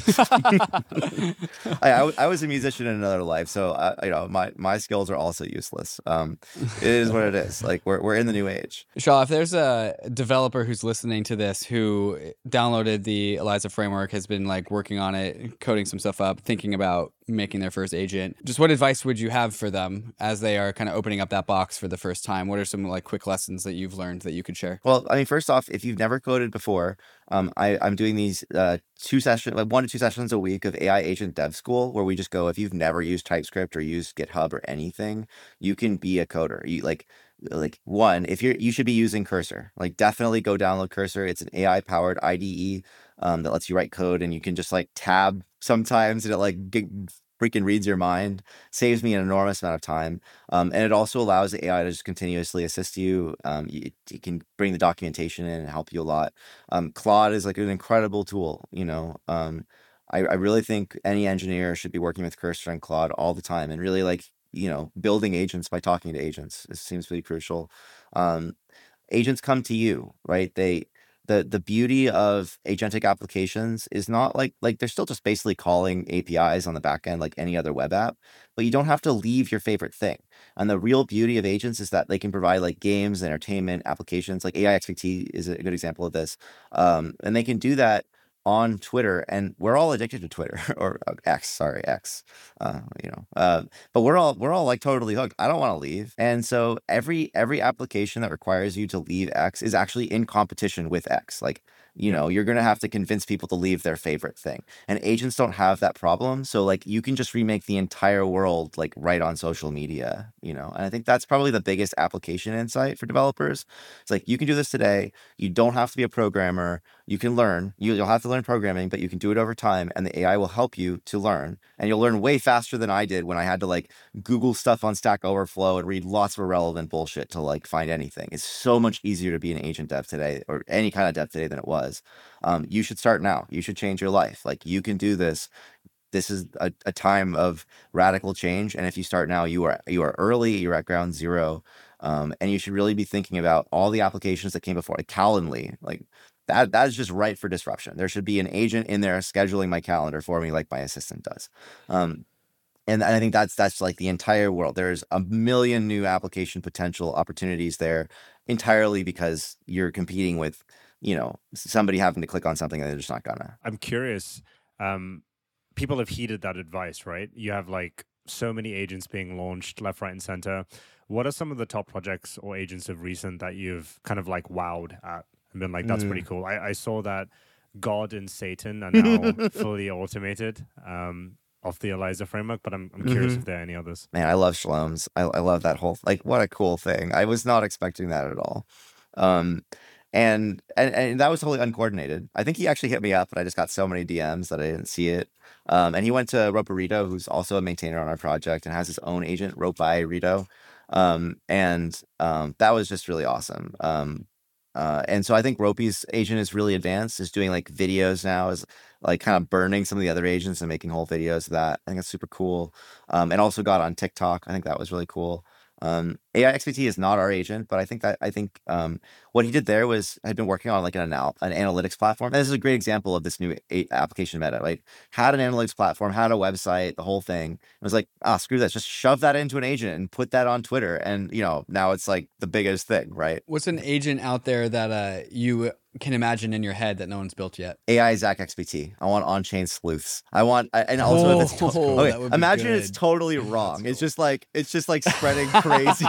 I, I, I was a musician in another life, so I, you know my, my skills are also useless. Um, it is what it is. Like we're we're in the new age. Shaw, if there's a developer who's listening to this who downloaded the ELIZA framework, has been like working on it, coding some stuff up, thinking about making their first agent, just what advice would you have for them as they are kind of opening up that box for the first time? What are some like quick lessons that you've learned that you could share? Well, I mean, first off, if you've never coded before, um, I, I'm doing these uh, two sessions, like one to two sessions a week of A I Agent Dev School, where we just go, if you've never used TypeScript or used GitHub or anything, you can be a coder. You like, like one, if you're, you should be using Cursor. Like, definitely go download Cursor. It's an A I powered I D E um, that lets you write code, and you can just like tab sometimes, and it like get, freaking reads your mind, saves me an enormous amount of time. Um, and it also allows the A I to just continuously assist you. Um, you, you can bring the documentation in and help you a lot. Um, Claude is like an incredible tool, you know. Um, I, I really think any engineer should be working with Cursor and Claude all the time, and really like, you know, building agents by talking to agents. It seems pretty crucial. Um, agents come to you, right? They, the the beauty of agentic applications is not like like they're still just basically calling A P Is on the back end like any other web app, but you don't have to leave your favorite thing. And the real beauty of agents is that they can provide like games, entertainment, applications. Like A I X P T is a good example of this, um, and they can do that on Twitter, and we're all addicted to Twitter or uh, X, sorry, X, uh, you know, uh, but we're all, we're all like totally hooked. I don't want to leave. And so every, every application that requires you to leave X is actually in competition with X. Like, you know, you're going to have to convince people to leave their favorite thing, and agents don't have that problem. So like you can just remake the entire world, like right on social media, you know, and I think that's probably the biggest application insight for developers. It's like, you can do this today. You don't have to be a programmer. You can learn, you, you'll have to learn programming, but you can do it over time, and the A I will help you to learn, and you'll learn way faster than I did when I had to like Google stuff on Stack Overflow and read lots of irrelevant bullshit to like find anything. It's so much easier to be an agent dev today, or any kind of dev today, than it was. Um, you should start now. You should change your life. Like, you can do this. This is a, a time of radical change. And if you start now, you are, you are early, you're at ground zero. Um, and you should really be thinking about all the applications that came before, like Calendly, like that, that is just ripe for disruption. There should be an agent in there scheduling my calendar for me, like my assistant does. Um, and I think that's, that's like the entire world. There's a million new application potential opportunities there, entirely because you're competing with, you know, somebody having to click on something and they're just not gonna. I'm curious. Um, people have heeded that advice, right? You have like so many agents being launched left, right, and center. What are some of the top projects or agents of recent that you've kind of like wowed at and been like, that's mm. pretty cool? I, I saw that God and Satan are now fully automated um, off the ELIZA framework, but I'm, I'm curious mm-hmm. if there are any others. Man, I love Shlomes. I, I love that whole, like, what a cool thing. I was not expecting that at all. Um, And, and and that was totally uncoordinated. I think he actually hit me up, but I just got so many D Ms that I didn't see it. Um, and he went to Roperito, who's also a maintainer on our project and has his own agent, Rope by Rito. Um, and um, that was just really awesome. Um, uh, and so I think Ropey's agent is really advanced, is doing like videos now, is like kind of burning some of the other agents and making whole videos of that. I think that's super cool. Um, and also got on TikTok. I think that was really cool. Um, A I X P T is not our agent, but I think that I think um, what he did there was had been working on like an anal- an analytics platform. And this is a great example of this new a- application meta. Like, had an analytics platform, had a website, the whole thing. It was like, ah, screw that. Just shove that into an agent and put that on Twitter, and you know, now it's like the biggest thing, right? What's an agent out there that uh, you can imagine in your head that no one's built yet? A I Zach X P T. I want on-chain sleuths. I want, I, and also oh, if it's to- okay, imagine good. It's totally wrong. Cool. It's just like it's just like spreading crazy.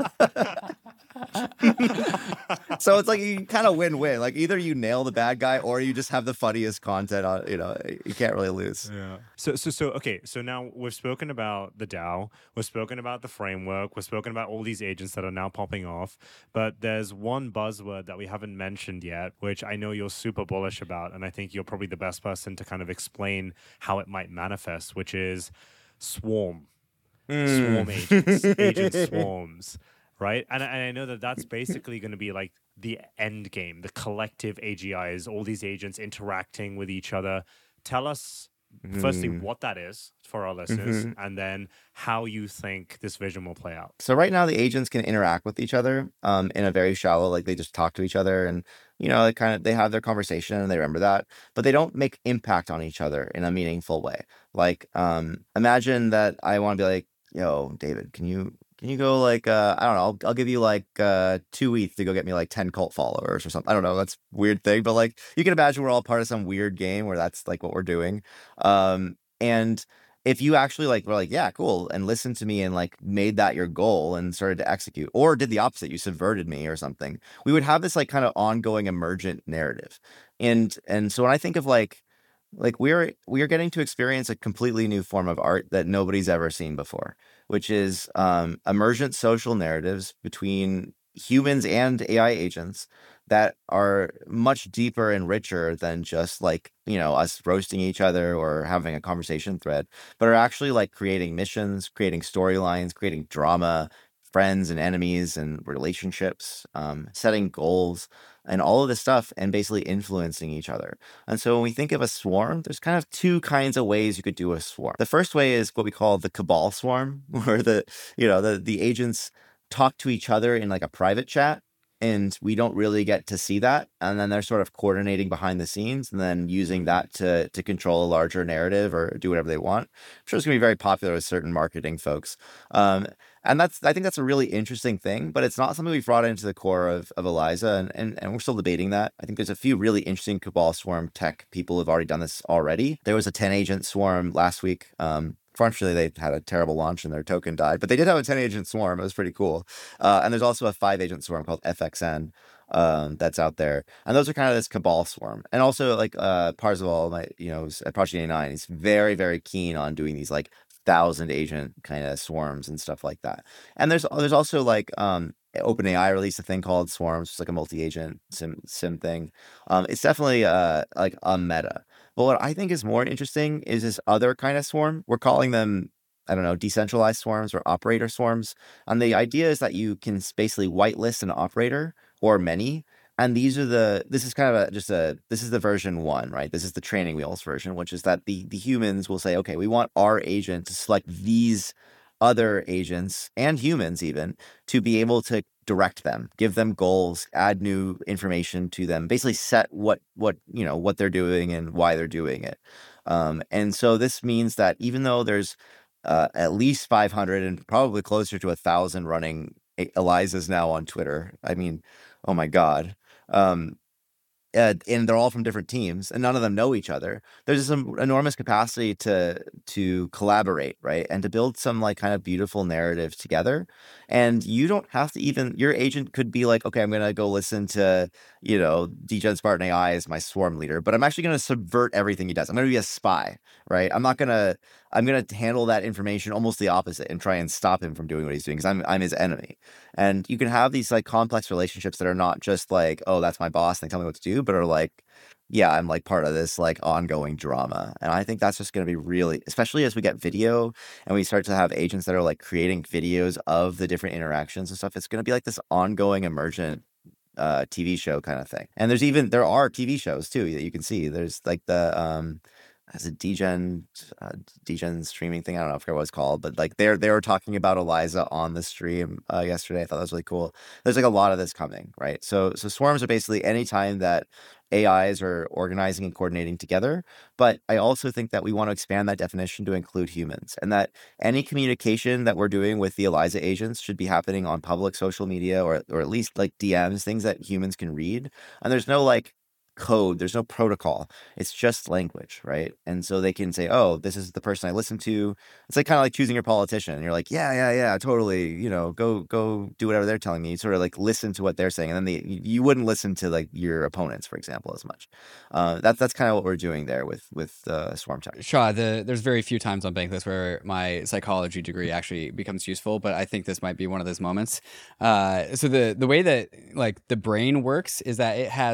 So it's like you kind of win-win. Like, either you nail the bad guy or you just have the funniest content on. You know, you can't really lose. Yeah. So so so okay. So now we've spoken about the DAO. We've spoken about the framework. We've spoken about all these agents that are now popping off. But there's one buzzword that we haven't mentioned yet, which I know you're super bullish about, and I think you're probably the best person to kind of explain how it might manifest, which is swarm. Mm. Swarm agents, agent swarms, right? And, and I know that that's basically going to be like the end game, the collective A G Is, all these agents interacting with each other. Tell us firstly, Mm. what that is for our listeners, Mhm. and then how you think this vision will play out. So right now the agents can interact with each other um, in a very shallow, like they just talk to each other and, you know, they kind of, they have their conversation and they remember that, but they don't make impact on each other in a meaningful way. Like, um, imagine that I want to be like, yo, David, can you, can you go like, uh, I don't know, I'll, I'll give you like uh, two E T H to go get me like ten cult followers or something. I don't know. That's a weird thing, but like you can imagine we're all part of some weird game where that's like what we're doing. Um, and if you actually like were like, yeah, cool, and listened to me and like made that your goal and started to execute, or did the opposite, you subverted me or something, we would have this like kind of ongoing emergent narrative. And and so when I think of like like we're we're getting to experience a completely new form of art that nobody's ever seen before, which is um, emergent social narratives between humans and A I agents that are much deeper and richer than just like, you know, us roasting each other or having a conversation thread, but are actually like creating missions, creating storylines, creating drama, friends and enemies and relationships, um, setting goals and all of this stuff and basically influencing each other. And so when we think of a swarm, there's kind of two kinds of ways you could do a swarm. The first way is what we call the cabal swarm, where the, you know, the, the agents talk to each other in like a private chat and we don't really get to see that. And then they're sort of coordinating behind the scenes and then using that to to control a larger narrative or do whatever they want. I'm sure it's gonna be very popular with certain marketing folks. Um, and that's I think that's a really interesting thing, but it's not something we've brought into the core of, of Eliza, and, and, and we're still debating that. I think there's a few really interesting Cabal Swarm tech people who've already done this already. There was a ten agent swarm last week. Um, Unfortunately, they had a terrible launch and their token died, but they did have a ten agent swarm. It was pretty cool. Uh, and there's also a five agent swarm called F X N um, that's out there. And those are kind of this cabal swarm. And also like uh, Parzival, my, you know, at Project eighty-nine, he's very, very keen on doing these like thousand agent kind of swarms and stuff like that. And there's there's also like um, OpenAI released a thing called Swarms, it's like a multi-agent sim sim thing. Um, it's definitely uh, like a meta. But what I think is more interesting is this other kind of swarm. We're calling them, I don't know, decentralized swarms or operator swarms. And the idea is that you can basically whitelist an operator or many. And these are the, this is kind of a, just a, this is the version one, right? This is the training wheels version, which is that the, the humans will say, okay, we want our agent to select these other agents and humans even to be able to direct them, give them goals, add new information to them, basically set what what you know what they're doing and why they're doing it. Um, and so this means that even though there's uh, at least five hundred and probably closer to a thousand running Elizas now on Twitter, I mean, oh my God. Um, uh, and they're all from different teams and none of them know each other. There's some enormous capacity to to collaborate, right? And to build some like kind of beautiful narrative together. And you don't have to even, your agent could be like, okay, I'm going to go listen to, you know, Degen Spartan A I as my swarm leader, but I'm actually going to subvert everything he does. I'm going to be a spy, right? I'm not going to, I'm going to handle that information almost the opposite and try and stop him from doing what he's doing because I'm, I'm his enemy. And you can have these like complex relationships that are not just like, oh, that's my boss and they tell me what to do, but are like, yeah, I'm like part of this like ongoing drama. And I think that's just going to be really, especially as we get video and we start to have agents that are like creating videos of the different interactions and stuff, it's going to be like this ongoing emergent uh, T V show kind of thing. And there's even, there are T V shows too that you can see. There's like the, um, as a Degen, uh, Degen streaming thing. I don't know, I forget what it's called, but like they're they were talking about Eliza on the stream uh, yesterday. I thought that was really cool. There's like a lot of this coming, right? So so swarms are basically any time that A Is are organizing and coordinating together. But I also think that we want to expand that definition to include humans, and that any communication that we're doing with the Eliza agents should be happening on public social media or or at least like D Ms, things that humans can read. And there's no like code, there's no protocol, it's just language, right? And so they can say, oh, this is the person I listen to. It's like kind of like choosing your politician, and you're like, yeah yeah yeah totally, you know, go go do whatever they're telling me. You sort of like listen to what they're saying, and then they, you wouldn't listen to like your opponents, for example, as much. uh that's that's kind of what we're doing there with with uh swarm tech. Shaw, the, there's very few times on Bankless where my psychology degree actually becomes useful, but I think this might be one of those moments. Uh, so the the way that like the brain works is that it has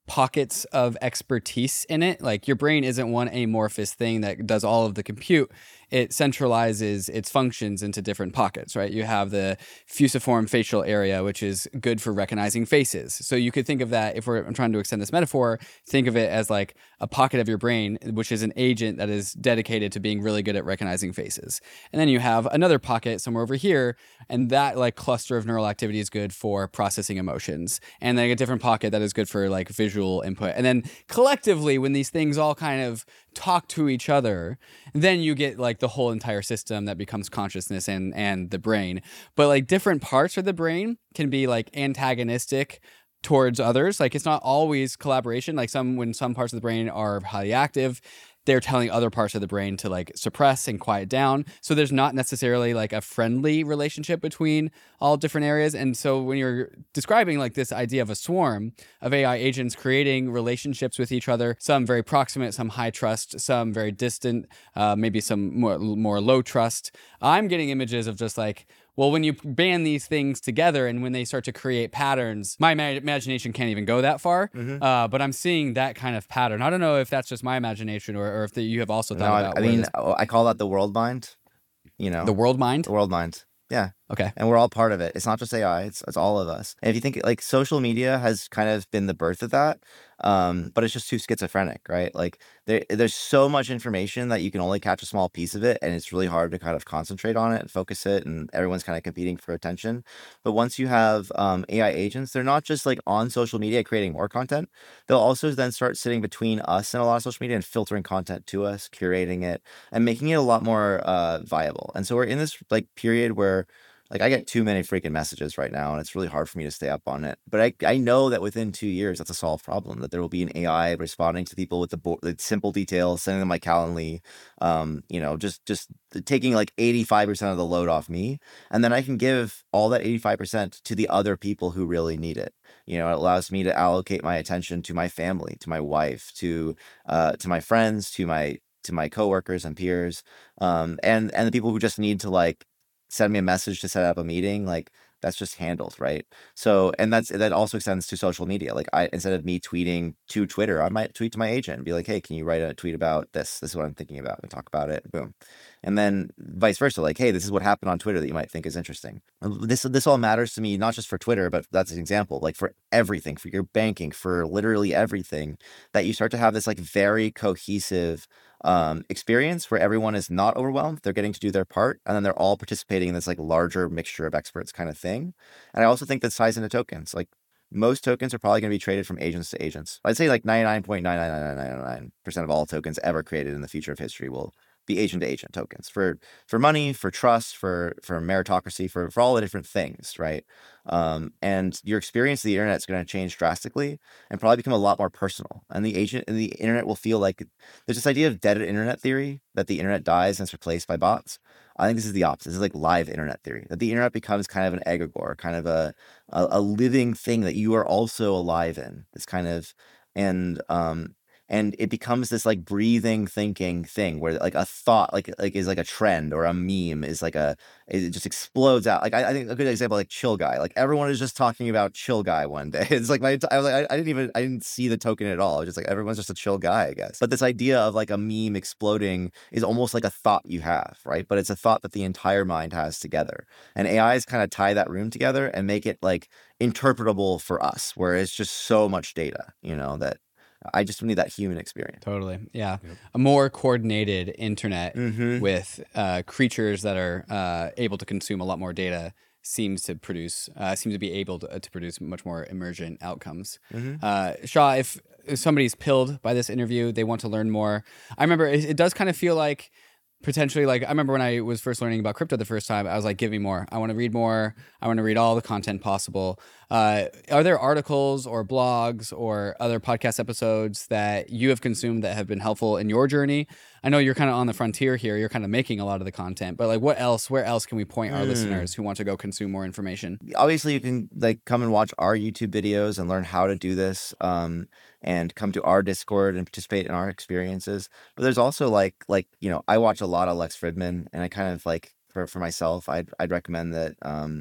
pockets of expertise in it. Like your brain isn't one amorphous thing that does all of the compute. It centralizes its functions into different pockets, right? You have the fusiform facial area, which is good for recognizing faces. So you could think of that, if we're I'm trying to extend this metaphor, think of it as like a pocket of your brain, which is an agent that is dedicated to being really good at recognizing faces. And then you have another pocket somewhere over here, and that like cluster of neural activity is good for processing emotions. And then a different pocket that is good for like visual input. And then collectively, when these things all kind of talk to each other, then you get like the whole entire system that becomes consciousness and and the brain. But like different parts of the brain can be like antagonistic towards others. Like it's not always collaboration. Like some when some parts of the brain are highly active, they're telling other parts of the brain to like suppress and quiet down. So there's not necessarily like a friendly relationship between all different areas. And so when you're describing like this idea of a swarm of A I agents creating relationships with each other, some very proximate, some high trust, some very distant, uh, maybe some more, more low trust, I'm getting images of just like, well, when you band these things together and when they start to create patterns, my ma- imagination can't even go that far. Mm-hmm. Uh, but I'm seeing that kind of pattern. I don't know if that's just my imagination or, or if the, you have also thought no, about. I, I mean, this... I call that the world mind. You know, the world mind. The world mind. Yeah. Okay. And we're all part of it. It's not just A I, it's it's all of us. And if you think like social media has kind of been the birth of that, um, but it's just too schizophrenic, right? Like there there's so much information that you can only catch a small piece of it, and it's really hard to kind of concentrate on it and focus it, and everyone's kind of competing for attention. But once you have um, A I agents, they're not just like on social media creating more content. They'll also then start sitting between us and a lot of social media and filtering content to us, curating it, and making it a lot more uh, viable. And so we're in this like period where like I get too many freaking messages right now, and it's really hard for me to stay up on it. But I, I know that within two years, that's a solved problem. That there will be an A I responding to people with the, bo- the simple details, sending them my Calendly, um, you know, just just taking like eighty-five percent of the load off me, and then I can give all that eighty-five percent to the other people who really need it. You know, it allows me to allocate my attention to my family, to my wife, to uh, to my friends, to my to my coworkers and peers, um, and and the people who just need to like send me a message to set up a meeting, like that's just handled, right? So, and that's that also extends to social media. Like I, instead of me tweeting to Twitter, I might tweet to my agent and be like, hey, can you write a tweet about this? This is what I'm thinking about, and talk about it. Boom. And then vice versa, like, hey, this is what happened on Twitter that you might think is interesting. This this all matters to me, not just for Twitter, but that's an example, like for everything, for your banking, for literally everything, that you start to have this like very cohesive um, experience where everyone is not overwhelmed. They're getting to do their part, and then they're all participating in this like larger mixture of experts kind of thing. And I also think that ties into tokens. Like most tokens are probably going to be traded from agents to agents. I'd say like ninety-nine point nine nine nine nine nine percent of all tokens ever created in the future of history will be agent to agent tokens for for money, for trust, for for meritocracy, for for all the different things, right? Um, and your experience of the internet is going to change drastically and probably become a lot more personal. And the agent and the internet will feel like there's this idea of dead internet theory, that the internet dies and it's replaced by bots. I think this is the opposite. This is like live internet theory, that the internet becomes kind of an egregore, kind of a, a a living thing that you are also alive in. This kind of and um and it becomes this like breathing, thinking thing where like a thought like like is like a trend, or a meme is like a it just explodes out. Like I, I think a good example, like Chill Guy. Like everyone is just talking about Chill Guy one day. It's like my I was like I, I didn't even I didn't see the token at all. I was just like everyone's just a chill guy, I guess. But this idea of like a meme exploding is almost like a thought you have, right? But it's a thought that the entire mind has together. And A Is kind of tie that room together and make it like interpretable for us, where it's just so much data, you know, that I just need that human experience. Totally. Yeah. Yep. A more coordinated internet mm-hmm. with uh, creatures that are uh, able to consume a lot more data seems to produce, uh, seems to be able to, to produce much more emergent outcomes. Mm-hmm. Uh, Shaw, if, if somebody's pilled by this interview, they want to learn more. I remember it, it does kind of feel like potentially, like I remember when I was first learning about crypto the first time, I was like, give me more. I want to read more. I want to read all the content possible. Uh, are there articles or blogs or other podcast episodes that you have consumed that have been helpful in your journey? I know you're kind of on the frontier here. You're kind of making a lot of the content, but like what else, where else can we point our mm. listeners who want to go consume more information? Obviously, you can like come and watch our YouTube videos and learn how to do this, um, and come to our Discord and participate in our experiences. But there's also like, like, you know, I watch a lot of Lex Fridman, and I kind of like, for, for myself, I'd, I'd recommend that, um,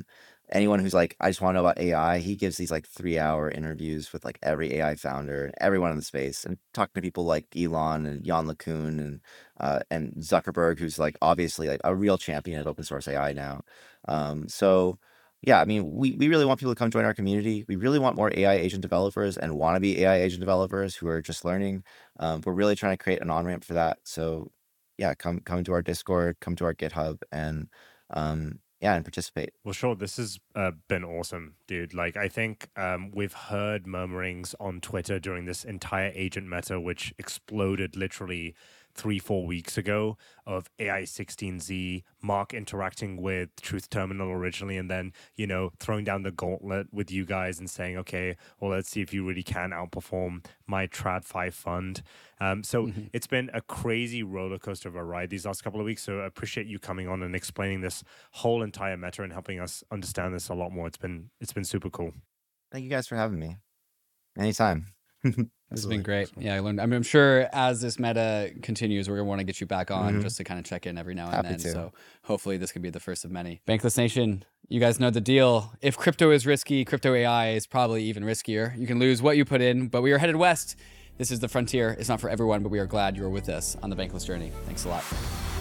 anyone who's like, I just want to know about A I, he gives these like three hour interviews with like every A I founder and everyone in the space, and talking to people like Elon and Jan LeCun and uh, and Zuckerberg, who's like obviously like a real champion at open source A I now. Um, so yeah, I mean, we, we really want people to come join our community. We really want more A I agent developers and wannabe A I agent developers who are just learning. Um, we're really trying to create an on ramp for that. So yeah, come come to our Discord, come to our GitHub, and um, yeah, and participate. Well, sure. This has uh, been awesome, dude. Like, I think um, we've heard murmurings on Twitter during this entire agent meta, which exploded literally three, four weeks ago, of A I sixteen Z, Mark interacting with Truth Terminal originally, and then, you know, throwing down the gauntlet with you guys and saying, okay, well, let's see if you really can outperform my TradFi fund. Um, so mm-hmm. It's been a crazy roller coaster of a ride these last couple of weeks. So I appreciate you coming on and explaining this whole entire meta and helping us understand this a lot more. It's been it's been super cool. Thank you guys for having me. Anytime. This has been great. Yeah, I learned. I mean, I'm sure as this meta continues, we're gonna want to get you back on mm-hmm. just to kind of check in every now and Happy then. To. So hopefully this could be the first of many. Bankless Nation, you guys know the deal. If crypto is risky, crypto A I is probably even riskier. You can lose what you put in, but we are headed west. This is the frontier. It's not for everyone, but we are glad you are with us on the Bankless journey. Thanks a lot.